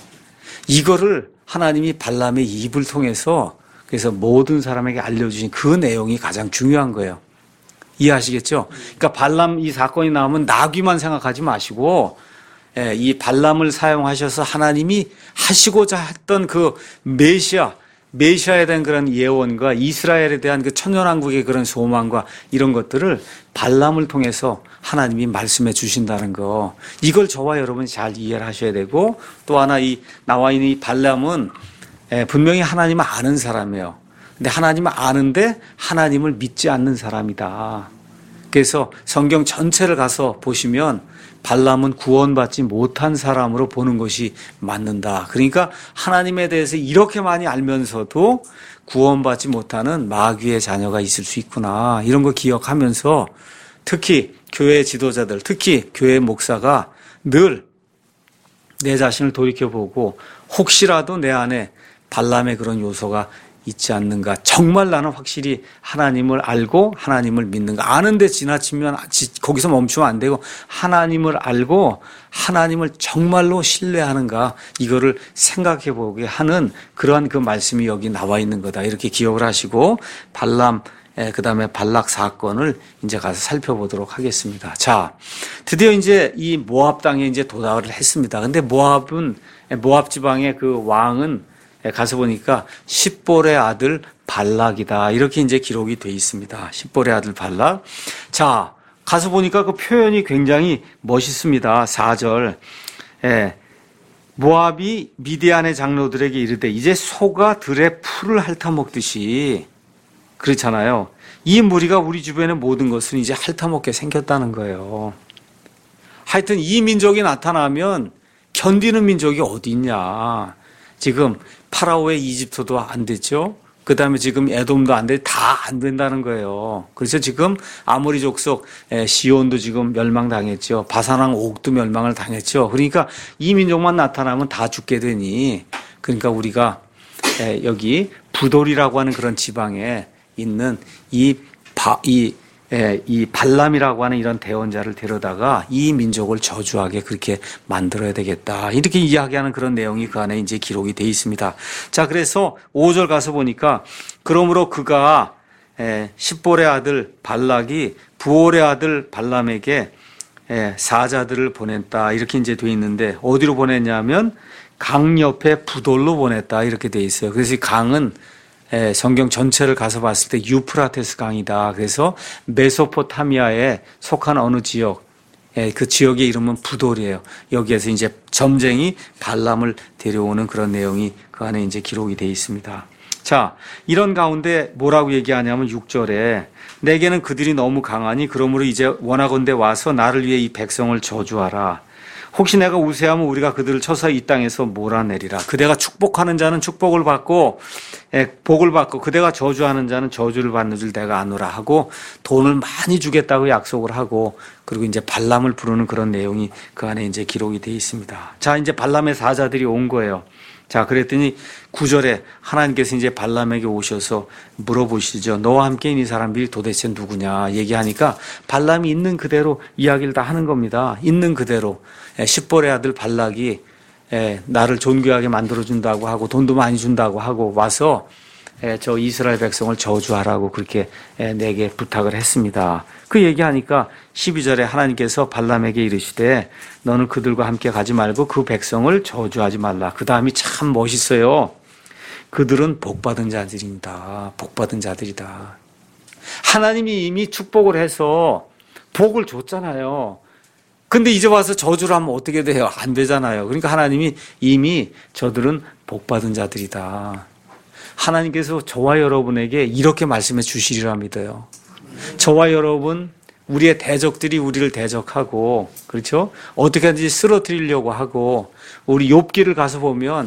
이거를 하나님이 발람의 입을 통해서 그래서 모든 사람에게 알려주신 그 내용이 가장 중요한 거예요. 이해하시겠죠? 그러니까 발람 이 사건이 나오면 나귀만 생각하지 마시고 이 발람을 사용하셔서 하나님이 하시고자 했던 그 메시아 메시아에 대한 그런 예언과 이스라엘에 대한 그 천년왕국의 그런 소망과 이런 것들을 발람을 통해서 하나님이 말씀해 주신다는 거. 이걸 저와 여러분이 잘 이해를 하셔야 되고 또 하나 이 나와 있는 이 발람은 분명히 하나님을 아는 사람이에요. 근데 하나님을 아는데 하나님을 믿지 않는 사람이다. 그래서 성경 전체를 가서 보시면 발람은 구원받지 못한 사람으로 보는 것이 맞는다. 그러니까 하나님에 대해서 이렇게 많이 알면서도 구원받지 못하는 마귀의 자녀가 있을 수 있구나. 이런 거 기억하면서 특히 교회 지도자들, 특히 교회 목사가 늘 내 자신을 돌이켜보고 혹시라도 내 안에 발람의 그런 요소가 있지 않는가. 정말 나는 확실히 하나님을 알고 하나님을 믿는가. 아는데 지나치면 거기서 멈추면 안 되고 하나님을 알고 하나님을 정말로 신뢰하는가. 이거를 생각해 보게 하는 그러한 그 말씀이 여기 나와 있는 거다. 이렇게 기억을 하시고 발람 그 다음에 발락 사건을 이제 가서 살펴보도록 하겠습니다. 자, 드디어 이제 이 모압 땅에 이제 도달을 했습니다. 근데 모압은 모압 지방의 그 왕은 가서 보니까 십볼의 아들 발락이다. 이렇게 이제 기록이 돼 있습니다. 십볼의 아들 발락. 자, 가서 보니까 그 표현이 굉장히 멋있습니다. 사 절. 예. 모압이 미디안의 장로들에게 이르되 이제 소가 들의 풀을 핥아먹듯이 그렇잖아요. 이 무리가 우리 주변의 모든 것을 이제 핥아먹게 생겼다는 거예요. 하여튼 이 민족이 나타나면 견디는 민족이 어디 있냐. 지금 파라오의 이집트도 안 됐죠. 그 다음에 지금 에돔도 안 돼, 다 안 된다는 거예요. 그래서 지금 아모리 족속 시온도 지금 멸망당했죠. 바산왕 옥도 멸망을 당했죠. 그러니까 이 민족만 나타나면 다 죽게 되니, 그러니까 우리가 여기 부돌이라고 하는 그런 지방에 있는 이 바, 이 예, 이 발람이라고 하는 이런 대원자를 데려다가 이 민족을 저주하게 그렇게 만들어야 되겠다. 이렇게 이야기하는 그런 내용이 그 안에 이제 기록이 되어 있습니다. 자, 그래서 오 절 가서 보니까 그러므로 그가 십볼의 아들 발락이 부올의 아들 발람에게 사자들을 보냈다. 이렇게 이제 되어 있는데 어디로 보냈냐면 강 옆에 부돌로 보냈다. 이렇게 되어 있어요. 그래서 이 강은 성경 전체를 가서 봤을 때 유프라테스 강이다. 그래서 메소포타미아에 속한 어느 지역, 예, 그 지역의 이름은 부돌이에요. 여기에서 이제 점쟁이 발람을 데려오는 그런 내용이 그 안에 이제 기록이 되어 있습니다. 자, 이런 가운데 뭐라고 얘기하냐면 육 절에 내게는 그들이 너무 강하니 그러므로 이제 원하건대 와서 나를 위해 이 백성을 저주하라. 혹시 내가 우세하면 우리가 그들을 쳐서 이 땅에서 몰아내리라. 그대가 축복하는 자는 축복을 받고 복을 받고 그대가 저주하는 자는 저주를 받는 줄 내가 아노라 하고 돈을 많이 주겠다고 약속을 하고 그리고 이제 발람을 부르는 그런 내용이 그 안에 이제 기록이 되어 있습니다. 자, 이제 발람의 사자들이 온 거예요. 자, 그랬더니 구 절에 하나님께서 이제 발람에게 오셔서 물어보시죠. 너와 함께 있는 이 사람들이 도대체 누구냐 얘기하니까 발람이 있는 그대로 이야기를 다 하는 겁니다. 있는 그대로. 십볼의 아들 발락이 나를 존귀하게 만들어준다고 하고 돈도 많이 준다고 하고 와서 저 이스라엘 백성을 저주하라고 그렇게 내게 부탁을 했습니다. 그 얘기하니까 십이 절에 하나님께서 발람에게 이르시되 너는 그들과 함께 가지 말고 그 백성을 저주하지 말라. 그 다음이 참 멋있어요. 그들은 복받은 자들입니다. 복받은 자들이다. 하나님이 이미 축복을 해서 복을 줬잖아요. 근데 이제 와서 저주를 하면 어떻게 돼요? 안 되잖아요. 그러니까 하나님이 이미 저들은 복받은 자들이다. 하나님께서 저와 여러분에게 이렇게 말씀해 주시리라 믿어요. 저와 여러분, 우리의 대적들이 우리를 대적하고, 그렇죠? 어떻게 하든지 쓰러뜨리려고 하고, 우리 욥기를 가서 보면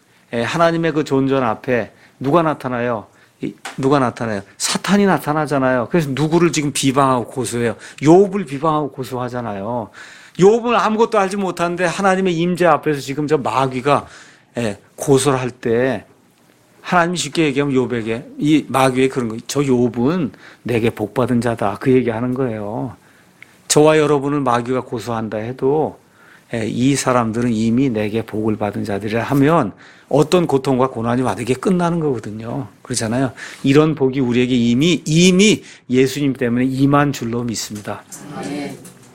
하나님의 그 존전 앞에 누가 나타나요? 누가 나타나요? 사탄이 나타나잖아요. 그래서 누구를 지금 비방하고 고소해요? 욥을 비방하고 고소하잖아요. 욥은 아무것도 알지 못하는데 하나님의 임재 앞에서 지금 저 마귀가 고소를 할 때 하나님이 쉽게 얘기하면 욥에게 이 마귀의 그런 거, 저 욥은 내게 복받은 자다. 그 얘기하는 거예요. 저와 여러분을 마귀가 고소한다 해도 이 사람들은 이미 내게 복을 받은 자들이라 하면 어떤 고통과 고난이 와도 이게 끝나는 거거든요. 그렇잖아요. 이런 복이 우리에게 이미 이미 예수님 때문에 임한 줄로 믿습니다. 네.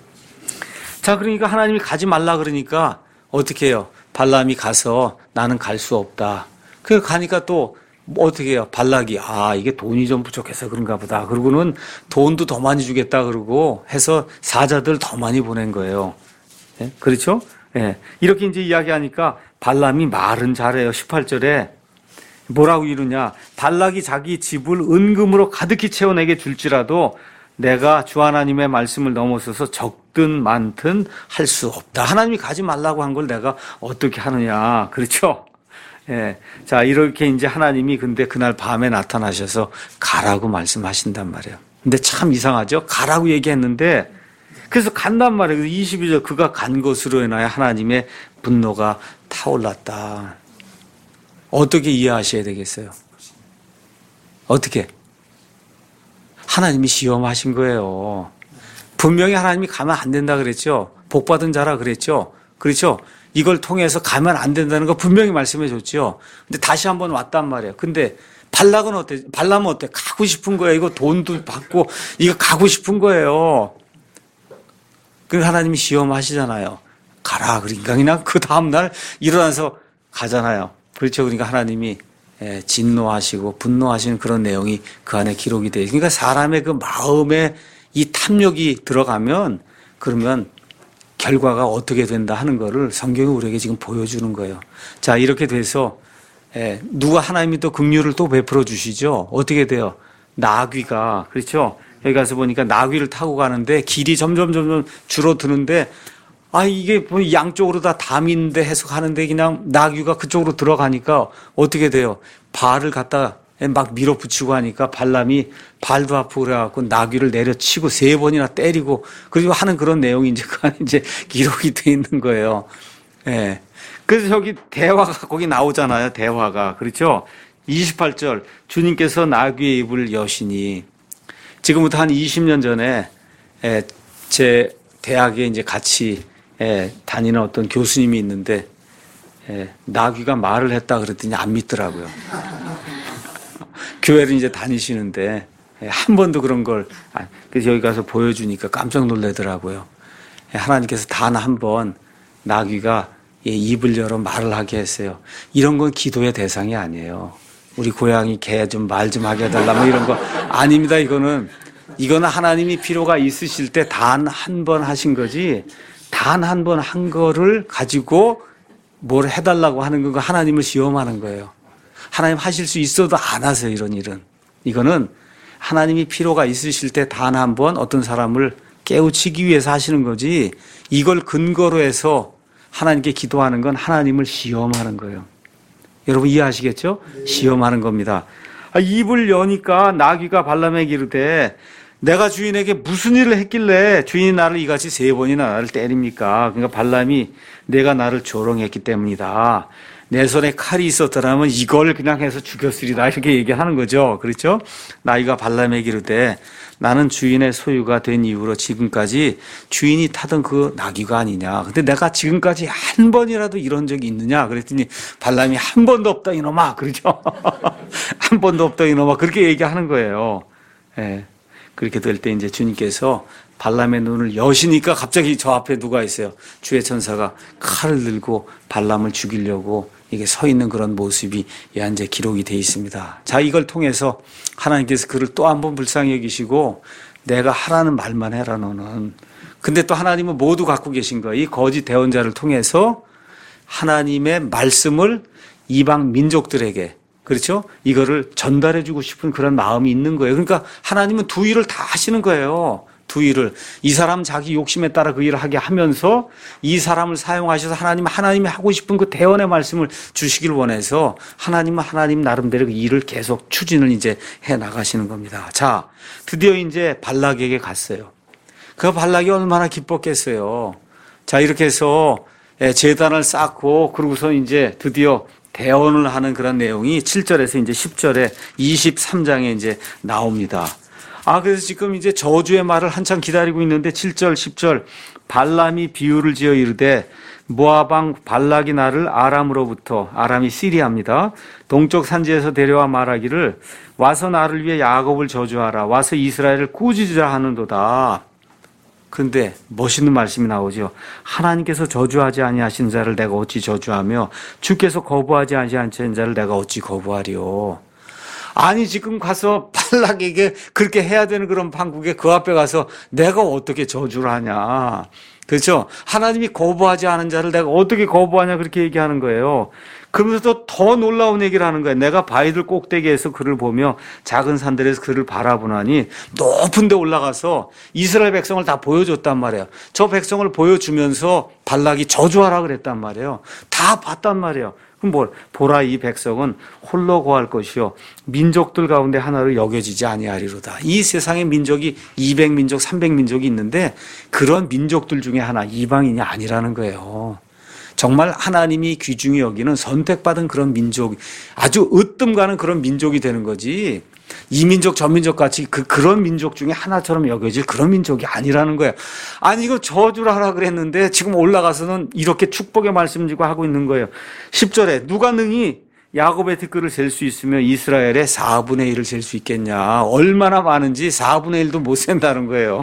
자, 그러니까 하나님이 가지 말라 그러니까 어떻게 해요? 발람이 가서 나는 갈 수 없다. 그 가니까 또 어떻게 해요? 발락이 아 이게 돈이 좀 부족해서 그런가 보다. 그러고는 돈도 더 많이 주겠다 그러고 해서 사자들 더 많이 보낸 거예요. 네? 그렇죠? 네. 이렇게 이제 이야기하니까 발람이 말은 잘해요. 십팔 절에 뭐라고 이러냐? 발락이 자기 집을 은금으로 가득히 채워내게 줄지라도 내가 주 하나님의 말씀을 넘어서서 적든 많든 할 수 없다. 하나님이 가지 말라고 한 걸 내가 어떻게 하느냐? 그렇죠? 예. 자, 이렇게 이제 하나님이 근데 그날 밤에 나타나셔서 가라고 말씀하신단 말이에요. 근데 참 이상하죠? 가라고 얘기했는데 그래서 간단 말이에요. 이십이 절 그가 간 것으로 인하여 하나님의 분노가 타올랐다. 어떻게 이해하셔야 되겠어요? 어떻게? 하나님이 시험하신 거예요. 분명히 하나님이 가면 안 된다 그랬죠. 복받은 자라 그랬죠. 그렇죠? 이걸 통해서 가면 안 된다는 거 분명히 말씀해 줬죠. 근데 다시 한번 왔단 말이에요. 근데 발락은 어때? 발람은 어때? 가고 싶은 거예요. 이거 돈도 받고 이거 가고 싶은 거예요. 그 하나님이 시험하시잖아요. 가라. 그러니까 그냥 그 다음날 일어나서 가잖아요. 그렇죠. 그러니까 하나님이 진노하시고 분노하시는 그런 내용이 그 안에 기록이 돼요. 그러니까 사람의 그 마음에 이 탐욕이 들어가면 그러면 결과가 어떻게 된다 하는 거를 성경이 우리에게 지금 보여주는 거예요. 자, 이렇게 돼서 누가 하나님이 또 긍휼을 또 베풀어 주시죠. 어떻게 돼요? 나귀가 그렇죠. 여기 가서 보니까 나귀를 타고 가는데 길이 점점 점점 줄어드는데 아 이게 양쪽으로 다 담이 있는데 해석하는데 그냥 나귀가 그쪽으로 들어가니까 어떻게 돼요? 발을 갖다 막 밀어붙이고 하니까 발람이 발도 아프고 그래갖고 나귀를 내려치고 세 번이나 때리고 그리고 하는 그런 내용이 이제 그 안에 이제 기록이 돼 있는 거예요. 예. 그래서 저기 대화가 거기 나오잖아요. 대화가 그렇죠? 이십팔 절 주님께서 나귀의 입을 여시니 지금부터 한 이십 년 전에 제 대학에 이제 같이 다니는 어떤 교수님이 있는데 나귀가 말을 했다 그랬더니 안 믿더라고요. 교회를 이제 다니시는데 한 번도 그런 걸 그래서 여기 가서 보여주니까 깜짝 놀라더라고요. 하나님께서 단 한 번 나귀가 입을 열어 말을 하게 했어요. 이런 건 기도의 대상이 아니에요. 우리 고양이 개 좀 말 좀 하게 해달라 뭐 이런 거 아닙니다. 이거는 이거는 하나님이 필요가 있으실 때 단 한 번 하신 거지, 단 한 번 한 거를 가지고 뭘 해달라고 하는 건 하나님을 시험하는 거예요. 하나님 하실 수 있어도 안 하세요, 이런 일은. 이거는 하나님이 필요가 있으실 때 단 한 번 어떤 사람을 깨우치기 위해서 하시는 거지, 이걸 근거로 해서 하나님께 기도하는 건 하나님을 시험하는 거예요. 여러분 이해하시겠죠? 시험하는 겁니다. 아, 입을 여니까 나귀가 발람에게 이르되 내가 주인에게 무슨 일을 했길래 주인이 나를 이같이 세 번이나 나를 때립니까? 그러니까 발람이 내가 나를 조롱했기 때문이다. 내 손에 칼이 있었더라면 이걸 그냥 해서 죽였으리다. 이렇게 얘기하는 거죠. 그렇죠? 나귀가 발람에게 이르되 나는 주인의 소유가 된 이후로 지금까지 주인이 타던 그 나귀가 아니냐. 근데 내가 지금까지 한 번이라도 이런 적이 있느냐. 그랬더니 발람이 한 번도 없다 이놈아. 그렇죠? 한 번도 없다 이놈아. 그렇게 얘기하는 거예요. 예. 그렇게 될 때 이제 주님께서 발람의 눈을 여시니까 갑자기 저 앞에 누가 있어요. 주의 천사가 칼을 들고 발람을 죽이려고 이게 서 있는 그런 모습이 이제 기록이 되어 있습니다. 자, 이걸 통해서 하나님께서 그를 또 한 번 불쌍히 여기시고 내가 하라는 말만 해라 너는. 근데 또 하나님은 모두 갖고 계신 거예요. 이 거짓 대언자를 통해서 하나님의 말씀을 이방 민족들에게, 그렇죠? 이거를 전달해 주고 싶은 그런 마음이 있는 거예요. 그러니까 하나님은 두 일을 다 하시는 거예요. 두 일을. 이 사람 자기 욕심에 따라 그 일을 하게 하면서 이 사람을 사용하셔서 하나님, 하나님이 하고 싶은 그 대언의 말씀을 주시길 원해서 하나님은 하나님 나름대로 그 일을 계속 추진을 이제 해 나가시는 겁니다. 자, 드디어 이제 발락에게 갔어요. 그 발락이 얼마나 기뻤겠어요. 자, 이렇게 해서 제단을 쌓고 그러고서 이제 드디어 대언을 하는 그런 내용이 칠 절에서 이제 십 절에 이십삼 장에 이제 나옵니다. 아, 그래서 지금 이제 저주의 말을 한참 기다리고 있는데 칠 절, 십 절 발람이 비유를 지어 이르되 모압 왕 발락이 나를 아람으로부터, 아람이 시리아입니다. 동쪽 산지에서 데려와 말하기를 와서 나를 위해 야곱을 저주하라. 와서 이스라엘을 꾸짖으라 하는도다. 그런데 멋있는 말씀이 나오죠. 하나님께서 저주하지 아니하신 자를 내가 어찌 저주하며 주께서 거부하지 아니하신 자를 내가 어찌 거부하리요. 아니 지금 가서 발락에게 그렇게 해야 되는 그런 판국에 그 앞에 가서 내가 어떻게 저주를 하냐. 그렇죠? 하나님이 거부하지 않은 자를 내가 어떻게 거부하냐 그렇게 얘기하는 거예요. 그러면서 더 놀라운 얘기를 하는 거예요. 내가 바위들 꼭대기에서 그를 보며 작은 산들에서 그를 바라보나니 높은 데 올라가서 이스라엘 백성을 다 보여줬단 말이에요. 저 백성을 보여주면서 발락이 저주하라 그랬단 말이에요. 다 봤단 말이에요. 그럼 뭘? 보라 이 백성은 홀로 거할 것이요 민족들 가운데 하나로 여겨지지 아니하리로다. 이 세상에 민족이 이백 민족, 삼백 민족이 있는데 그런 민족들 중에 하나 이방인이 아니라는 거예요. 정말 하나님이 귀중히 여기는 선택받은 그런 민족, 아주 으뜸 가는 그런 민족이 되는 거지. 이 민족 저 민족 같이 그, 그런 민족 중에 하나처럼 여겨질 그런 민족이 아니라는 거예요. 아니 이거 저주를 하라 그랬는데 지금 올라가서는 이렇게 축복의 말씀 주고 하고 있는 거예요. 십 절에 누가 능히 야곱의 티끌을 셀 수 있으며 이스라엘의 사분의 일을 셀 수 있겠냐. 얼마나 많은지 사분의 일도 못 센다는 거예요.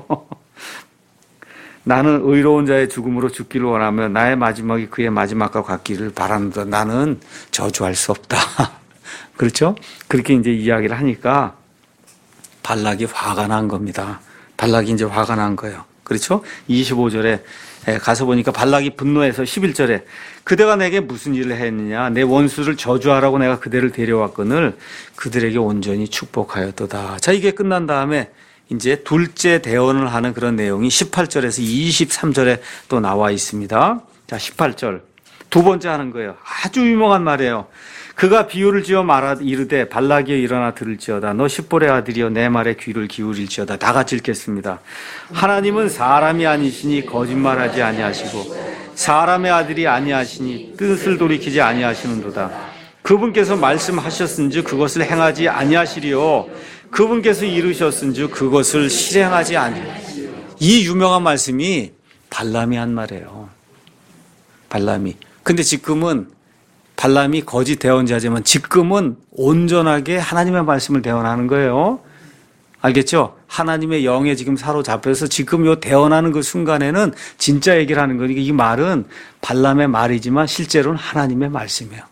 나는 의로운 자의 죽음으로 죽기를 원하며 나의 마지막이 그의 마지막과 같기를 바란다. 나는 저주할 수 없다. 그렇죠? 그렇게 이제 이야기를 하니까 발락이 화가 난 겁니다. 발락이 이제 화가 난 거예요. 그렇죠? 이십오 절에 가서 보니까 발락이 분노해서 십일 절에 그대가 내게 무슨 일을 했느냐. 내 원수를 저주하라고 내가 그대를 데려왔거늘 그들에게 온전히 축복하였도다. 자, 이게 끝난 다음에 이제 둘째 대언을 하는 그런 내용이 십팔 절에서 이십삼 절에 또 나와 있습니다. 자, 십팔 절. 두 번째 하는 거예요. 아주 유명한 말이에요. 그가 비유를 지어 말하 이르되 발락이여 일어나 들을지어다. 너 십볼의 아들이여 내 말에 귀를 기울일지어다. 다 같이 읽겠습니다. 하나님은 사람이 아니시니 거짓말하지 아니하시고 사람의 아들이 아니하시니 뜻을 돌이키지 아니하시는도다. 그분께서 말씀하셨은즉 그것을 행하지 아니하시리요. 그분께서 이루셨은즉 그것을 실행하지 아니하시리요. 이 유명한 말씀이 발람이 한 말이에요. 발람이. 근데 지금은 발람이 거짓 대언자지만 지금은 온전하게 하나님의 말씀을 대언하는 거예요. 알겠죠? 하나님의 영에 지금 사로잡혀서 지금 요 대언하는 그 순간에는 진짜 얘기를 하는 거니까 이 말은 발람의 말이지만 실제로는 하나님의 말씀이에요.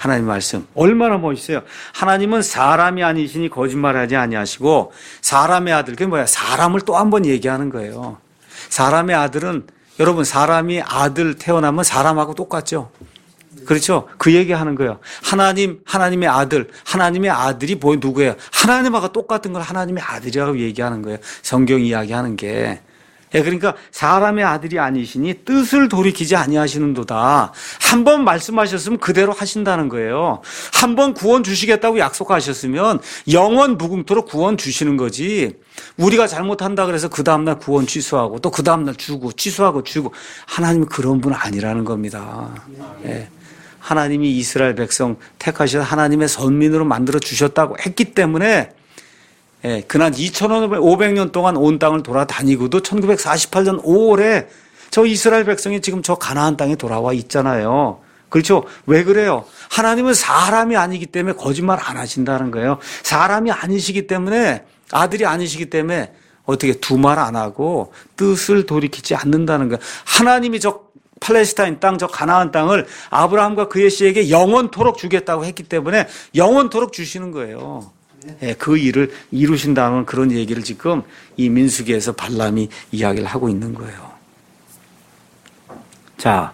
하나님 말씀. 얼마나 멋있어요. 하나님은 사람이 아니시니 거짓말하지 아니하시고 사람의 아들. 그게 뭐야? 사람을 또 한 번 얘기하는 거예요. 사람의 아들은 여러분 사람이 아들 태어나면 사람하고 똑같죠. 그렇죠? 그 얘기하는 거예요. 하나님, 하나님의 아들, 하나님의 아들이 뭐 누구예요? 하나님하고 똑같은 걸 하나님의 아들이라고 얘기하는 거예요. 성경 이야기하는 게. 예, 그러니까 사람의 아들이 아니시니 뜻을 돌이키지 아니하시는도다. 한 번 말씀하셨으면 그대로 하신다는 거예요. 한 번 구원 주시겠다고 약속하셨으면 영원 무궁토록 구원 주시는 거지. 우리가 잘못한다 그래서 그 다음날 구원 취소하고 또 그 다음날 주고 취소하고 주고 하나님은 그런 분 아니라는 겁니다. 예. 하나님이 이스라엘 백성 택하셔서 하나님의 선민으로 만들어 주셨다고 했기 때문에 예, 그날 이천오백 년 동안 온 땅을 돌아다니고도 천구백사십팔 년 오월에 저 이스라엘 백성이 지금 저 가나안 땅에 돌아와 있잖아요. 그렇죠? 왜 그래요? 하나님은 사람이 아니기 때문에 거짓말 안 하신다는 거예요. 사람이 아니시기 때문에 아들이 아니시기 때문에 어떻게 두 말 안 하고 뜻을 돌이키지 않는다는 거예요. 하나님이 저 팔레스타인 땅, 저 가나안 땅을 아브라함과 그의 씨에게 영원토록 주겠다고 했기 때문에 영원토록 주시는 거예요. 예, 그 일을 이루신다는 그런 얘기를 지금 이 민수기에서 발람이 이야기를 하고 있는 거예요. 자,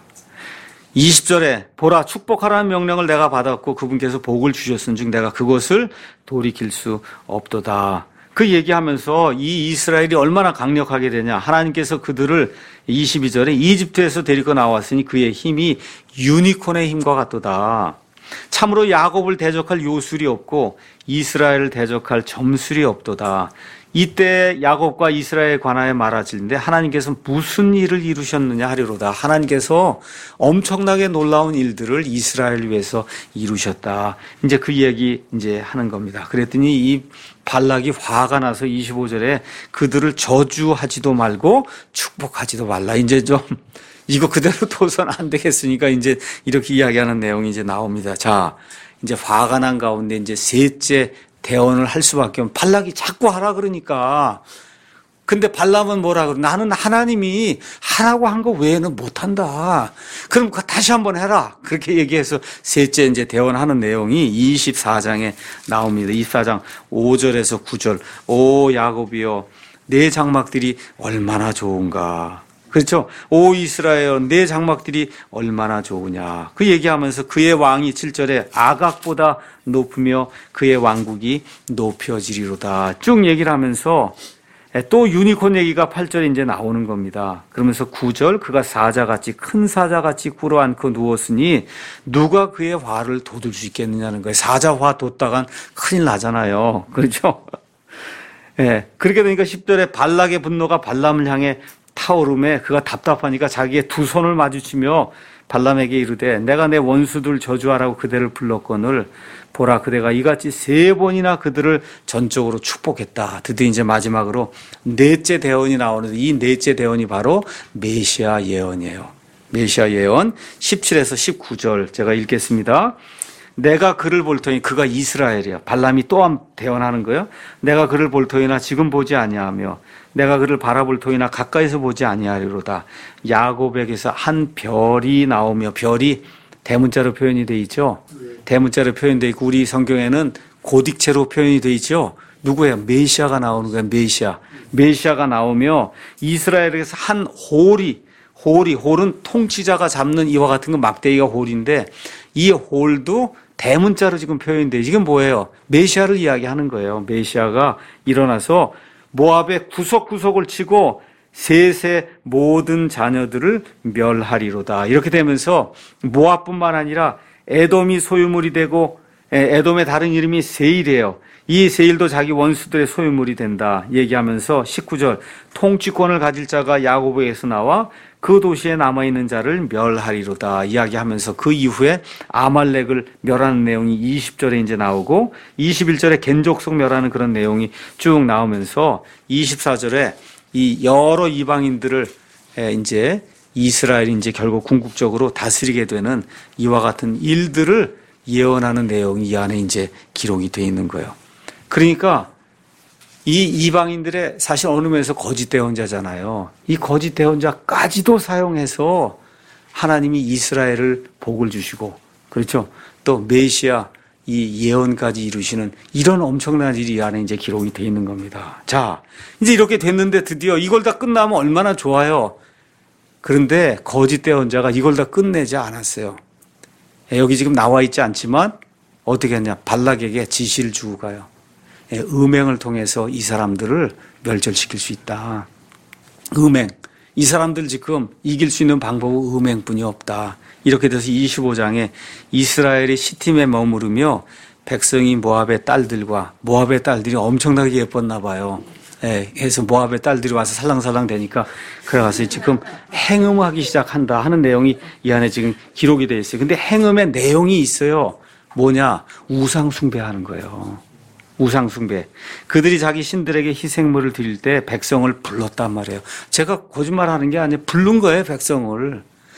이십 절에 보라 축복하라는 명령을 내가 받았고 그분께서 복을 주셨은즉 내가 그것을 돌이킬 수 없도다. 그 얘기하면서 이 이스라엘이 얼마나 강력하게 되냐. 하나님께서 그들을 이십이 절에 이집트에서 데리고 나왔으니 그의 힘이 유니콘의 힘과 같도다. 참으로 야곱을 대적할 요술이 없고 이스라엘을 대적할 점술이 없도다. 이때 야곱과 이스라엘에 관하여 말하지는데 하나님께서 무슨 일을 이루셨느냐 하리로다. 하나님께서 엄청나게 놀라운 일들을 이스라엘을 위해서 이루셨다. 이제 그 얘기 이제 하는 겁니다. 그랬더니 이 발락이 화가 나서 이십오 절에 그들을 저주하지도 말고 축복하지도 말라. 이제 좀 이거 그대로 둬서는 안 되겠으니까 이제 이렇게 이야기하는 내용이 이제 나옵니다. 자, 이제 화가 난 가운데 이제 셋째 대언을 할 수밖에 없는 발락이 자꾸 하라 그러니까. 근데 발람은 뭐라 그러? 나는 하나님이 하라고 한 거 외에는 못한다. 그럼 다시 한번 해라. 그렇게 얘기해서 셋째 이제 대언하는 내용이 이십사 장에 나옵니다. 이십사 장 오 절에서 구 절. 오 야곱이여, 내 장막들이 얼마나 좋은가. 그렇죠? 오 이스라엘, 내 장막들이 얼마나 좋으냐. 그 얘기하면서 그의 왕이 칠 절에 아각보다 높으며 그의 왕국이 높여지리로다. 쭉 얘기를 하면서 또 유니콘 얘기가 팔 절에 이제 나오는 겁니다. 그러면서 구 절 그가 사자같이 큰 사자같이 꿇어앉고 누웠으니 누가 그의 화를 돋을 수 있겠느냐는 거예요. 사자 화 돋다간 큰일 나잖아요. 그렇죠? 예. 그렇게 되니까 십 절에 발락의 분노가 발람을 향해 타오름에 그가 답답하니까 자기의 두 손을 마주치며 발람에게 이르되 내가 내 원수들 저주하라고 그대를 불렀거늘 보라 그대가 이같이 세 번이나 그들을 전적으로 축복했다. 드디어 이제 마지막으로 넷째 대언이 나오는데 이 넷째 대언이 바로 메시아 예언이에요. 메시아 예언 십칠에서 십구 절 제가 읽겠습니다. 내가 그를 볼 터니 그가 이스라엘이야. 발람이 또한 대언하는 거예요. 내가 그를 볼 터이나 지금 보지 아니하며 내가 그를 바라볼 터이나 가까이서 보지 아니하리로다. 야곱에게서 한 별이 나오며 별이 대문자로 표현이 되어 있죠. 대문자로 표현되어 있고 우리 성경에는 고딕체로 표현이 되어 있죠. 누구예요? 메시아가 나오는 거예요. 메시아. 메시아가 나오며 이스라엘에게서 한 홀이 홀이 홀은 통치자가 잡는 이와 같은 건 막대기가 홀인데 이 홀도 대문자로 지금 표현돼요. 이건 뭐예요? 메시아를 이야기하는 거예요. 메시아가 일어나서 모압의 구석구석을 치고 셋의 모든 자녀들을 멸하리로다. 이렇게 되면서 모압뿐만 아니라 에돔이 소유물이 되고 에돔의 다른 이름이 세일이에요. 이 세일도 자기 원수들의 소유물이 된다 얘기하면서 십구 절 통치권을 가질 자가 야곱에게서 나와 그 도시에 남아있는 자를 멸하리로다 이야기하면서 그 이후에 아말렉을 멸하는 내용이 이십 절에 이제 나오고 이십일 절에 겐족속 멸하는 그런 내용이 쭉 나오면서 이십사 절에 이 여러 이방인들을 이제 이스라엘이 이제 결국 궁극적으로 다스리게 되는 이와 같은 일들을 예언하는 내용이 이 안에 이제 기록이 되어 있는 거예요. 그러니까 이 이방인들의 사실 어느 면에서 거짓 대언자잖아요. 이 거짓 대언자까지도 사용해서 하나님이 이스라엘을 복을 주시고, 그렇죠? 또 메시아 이 예언까지 이루시는 이런 엄청난 일이 이 안에 이제 기록이 되어 있는 겁니다. 자, 이제 이렇게 됐는데 드디어 이걸 다 끝나면 얼마나 좋아요. 그런데 거짓 예언자가 이걸 다 끝내지 않았어요. 여기 지금 나와 있지 않지만 어떻게 했냐. 발락에게 지시를 주고 가요. 음행을 통해서 이 사람들을 멸절시킬 수 있다. 음행. 이 사람들 지금 이길 수 있는 방법은 음행뿐이 없다. 이렇게 돼서 이십오 장에 이스라엘이 시팀에 머무르며 백성이 모압의 딸들과 모압의 딸들이 엄청나게 예뻤나 봐요. 예, 그래서 모압의 딸들이 와서 살랑살랑 되니까 그래가서 지금 행음하기 시작한다 하는 내용이 이 안에 지금 기록이 되어 있어요. 근데 행음의 내용이 있어요. 뭐냐? 우상 숭배하는 거예요. 우상 숭배. 그들이 자기 신들에게 희생물을 드릴 때 백성을 불렀단 말이에요. 제가 거짓말하는 게 아니에요. 부른 거예요, 백성을.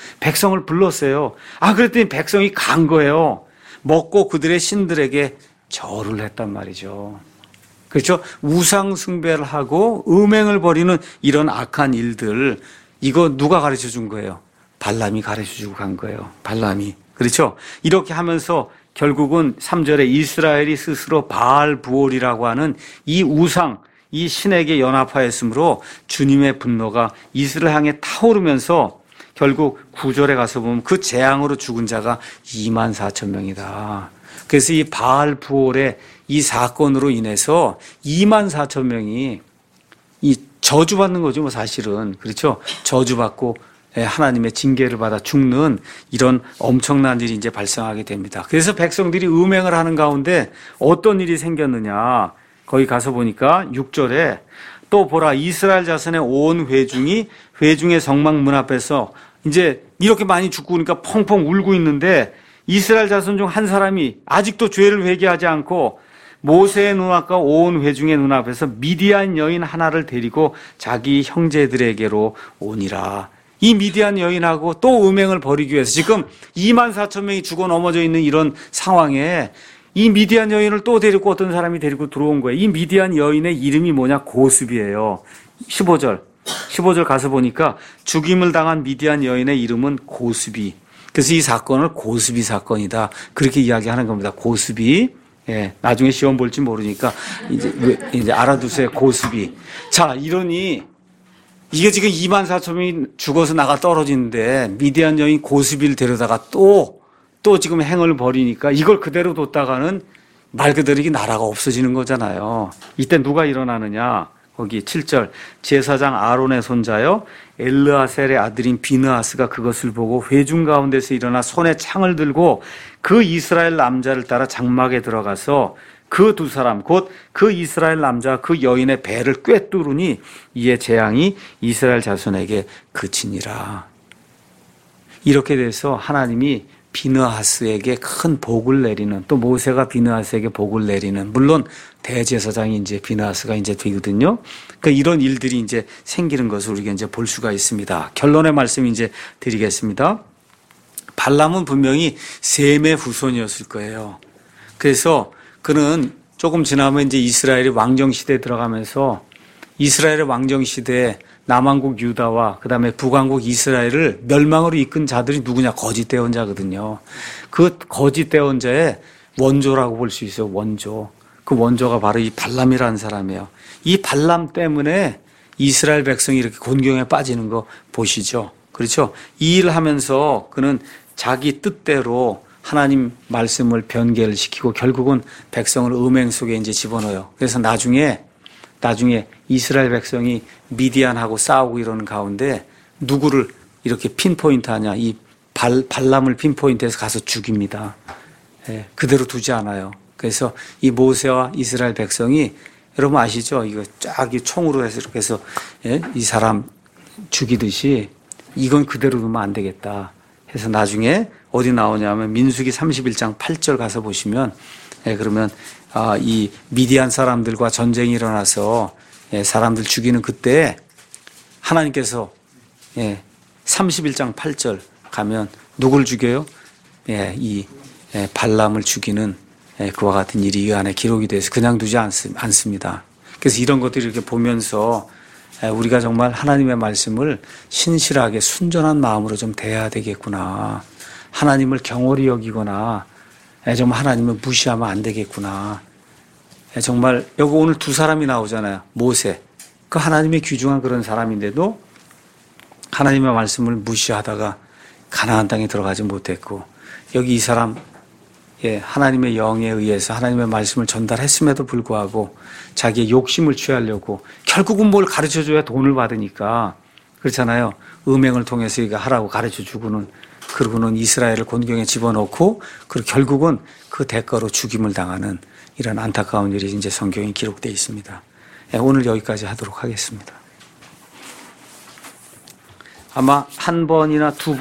백성을 불렀어요. 아, 그랬더니 백성이 간 거예요. 먹고 그들의 신들에게 절을 했단 말이죠. 그렇죠? 우상 숭배를 하고 음행을 벌이는 이런 악한 일들, 이거 누가 가르쳐 준 거예요? 발람이 가르쳐 주고 간 거예요. 발람이. 그렇죠? 이렇게 하면서 결국은 삼 절에 이스라엘이 스스로 바알 부올이라고 하는 이 우상, 이 신에게 연합하였으므로 주님의 분노가 이스라엘 향해 타오르면서 결국 구 절에 가서 보면 그 재앙으로 죽은 자가 이만 사천 명이다. 그래서 이 바알 부올의 이 사건으로 인해서 이만 사천 명이 이 저주받는 거죠, 뭐 사실은. 그렇죠? 저주받고 하나님의 징계를 받아 죽는 이런 엄청난 일이 이제 발생하게 됩니다. 그래서 백성들이 음행을 하는 가운데 어떤 일이 생겼느냐. 거기 가서 보니까 육 절에 또 보라 이스라엘 자손의 온 회중이 회중의 성막 문 앞에서 이제 이렇게 많이 죽고 그러니까 펑펑 울고 있는데 이스라엘 자손 중 한 사람이 아직도 죄를 회개하지 않고 모세의 눈앞과 온 회중의 눈앞에서 미디안 여인 하나를 데리고 자기 형제들에게로 오니라. 이 미디안 여인하고 또 음행을 벌이기 위해서 지금 이만 사천 명이 죽어 넘어져 있는 이런 상황에 이 미디안 여인을 또 데리고 어떤 사람이 데리고 들어온 거예요. 이 미디안 여인의 이름이 뭐냐? 고스비예요. 십오 절. 십오 절 가서 보니까 죽임을 당한 미디안 여인의 이름은 고스비. 그래서 이 사건을 고스비 사건이다. 그렇게 이야기하는 겁니다. 고스비. 예, 나중에 시험 볼지 모르니까 이제, 이제 알아두세요. 고스비. 자, 이러니 이게 지금 이만 사천 명이 죽어서 나가 떨어지는데 미디안 여인 고스비를 데려다가 또, 또 지금 행을 벌이니까 이걸 그대로 뒀다가는 말 그대로 이 나라가 없어지는 거잖아요. 이때 누가 일어나느냐. 거기 칠 절 제사장 아론의 손자요 엘르아셀의 아들인 비느하스가 그것을 보고 회중 가운데서 일어나 손에 창을 들고 그 이스라엘 남자를 따라 장막에 들어가서 그 두 사람 곧 그 이스라엘 남자 그 여인의 배를 꿰뚫으니 이에 재앙이 이스라엘 자손에게 그치니라. 이렇게 돼서 하나님이 비느하스에게 큰 복을 내리는, 또 모세가 비느하스에게 복을 내리는, 물론 대제사장이 이제 비느하스가 이제 되거든요. 그러니까 이런 일들이 이제 생기는 것을 우리가 이제 볼 수가 있습니다. 결론의 말씀 이제 드리겠습니다. 발람은 분명히 셈의 후손이었을 거예요. 그래서 그는 조금 지나면 이제 이스라엘이 왕정 시대에 들어가면서 이스라엘의 왕정 시대에 남왕국 유다와 그다음에 북왕국 이스라엘을 멸망으로 이끈 자들이 누구냐? 거짓 대언자거든요. 그 거짓 대언자의 원조라고 볼 수 있어요. 원조. 그 원조가 바로 이 발람이라는 사람이에요. 이 발람 때문에 이스라엘 백성이 이렇게 곤경에 빠지는 거 보시죠. 그렇죠? 이 일을 하면서 그는 자기 뜻대로 하나님 말씀을 변개를 시키고 결국은 백성을 음행 속에 이제 집어넣어요. 그래서 나중에 나중에 이스라엘 백성이 미디안하고 싸우고 이러는 가운데 누구를 이렇게 핀포인트 하냐. 이 발, 발람을 핀포인트해서 가서 죽입니다. 예, 그대로 두지 않아요. 그래서 이 모세와 이스라엘 백성이 여러분 아시죠? 이거 쫙 이 총으로 해서 이렇게 해서 예, 이 사람 죽이듯이 이건 그대로 두면 안 되겠다. 해서 나중에 어디 나오냐면 민수기 삼십일 장 팔 절 가서 보시면 예, 그러면 아, 이 미디안 사람들과 전쟁이 일어나서 예, 사람들 죽이는 그때 하나님께서 예, 삼십일 장 팔 절 가면 누굴 죽여요? 예, 이 예, 발람을 죽이는 예, 그와 같은 일이 이 안에 기록이 돼서 그냥 두지 않습니다. 그래서 이런 것들을 이렇게 보면서 예, 우리가 정말 하나님의 말씀을 신실하게 순전한 마음으로 좀 대해야 되겠구나. 하나님을 경홀히 여기거나 예, 정말 하나님을 무시하면 안 되겠구나. 예, 정말 여기 오늘 두 사람이 나오잖아요. 모세. 그 하나님의 귀중한 그런 사람인데도 하나님의 말씀을 무시하다가 가나안 땅에 들어가지 못했고, 여기 이 사람 예, 하나님의 영에 의해서 하나님의 말씀을 전달했음에도 불구하고 자기의 욕심을 취하려고 결국은 뭘 가르쳐줘야 돈을 받으니까 그렇잖아요. 음행을 통해서 이거 하라고 가르쳐주고는 그러고는 이스라엘을 곤경에 집어넣고 그리고 결국은 그 대가로 죽임을 당하는 이런 안타까운 일이 이제 성경에 기록되어 있습니다. 예, 오늘 여기까지 하도록 하겠습니다. 아마 한 번이나 두 번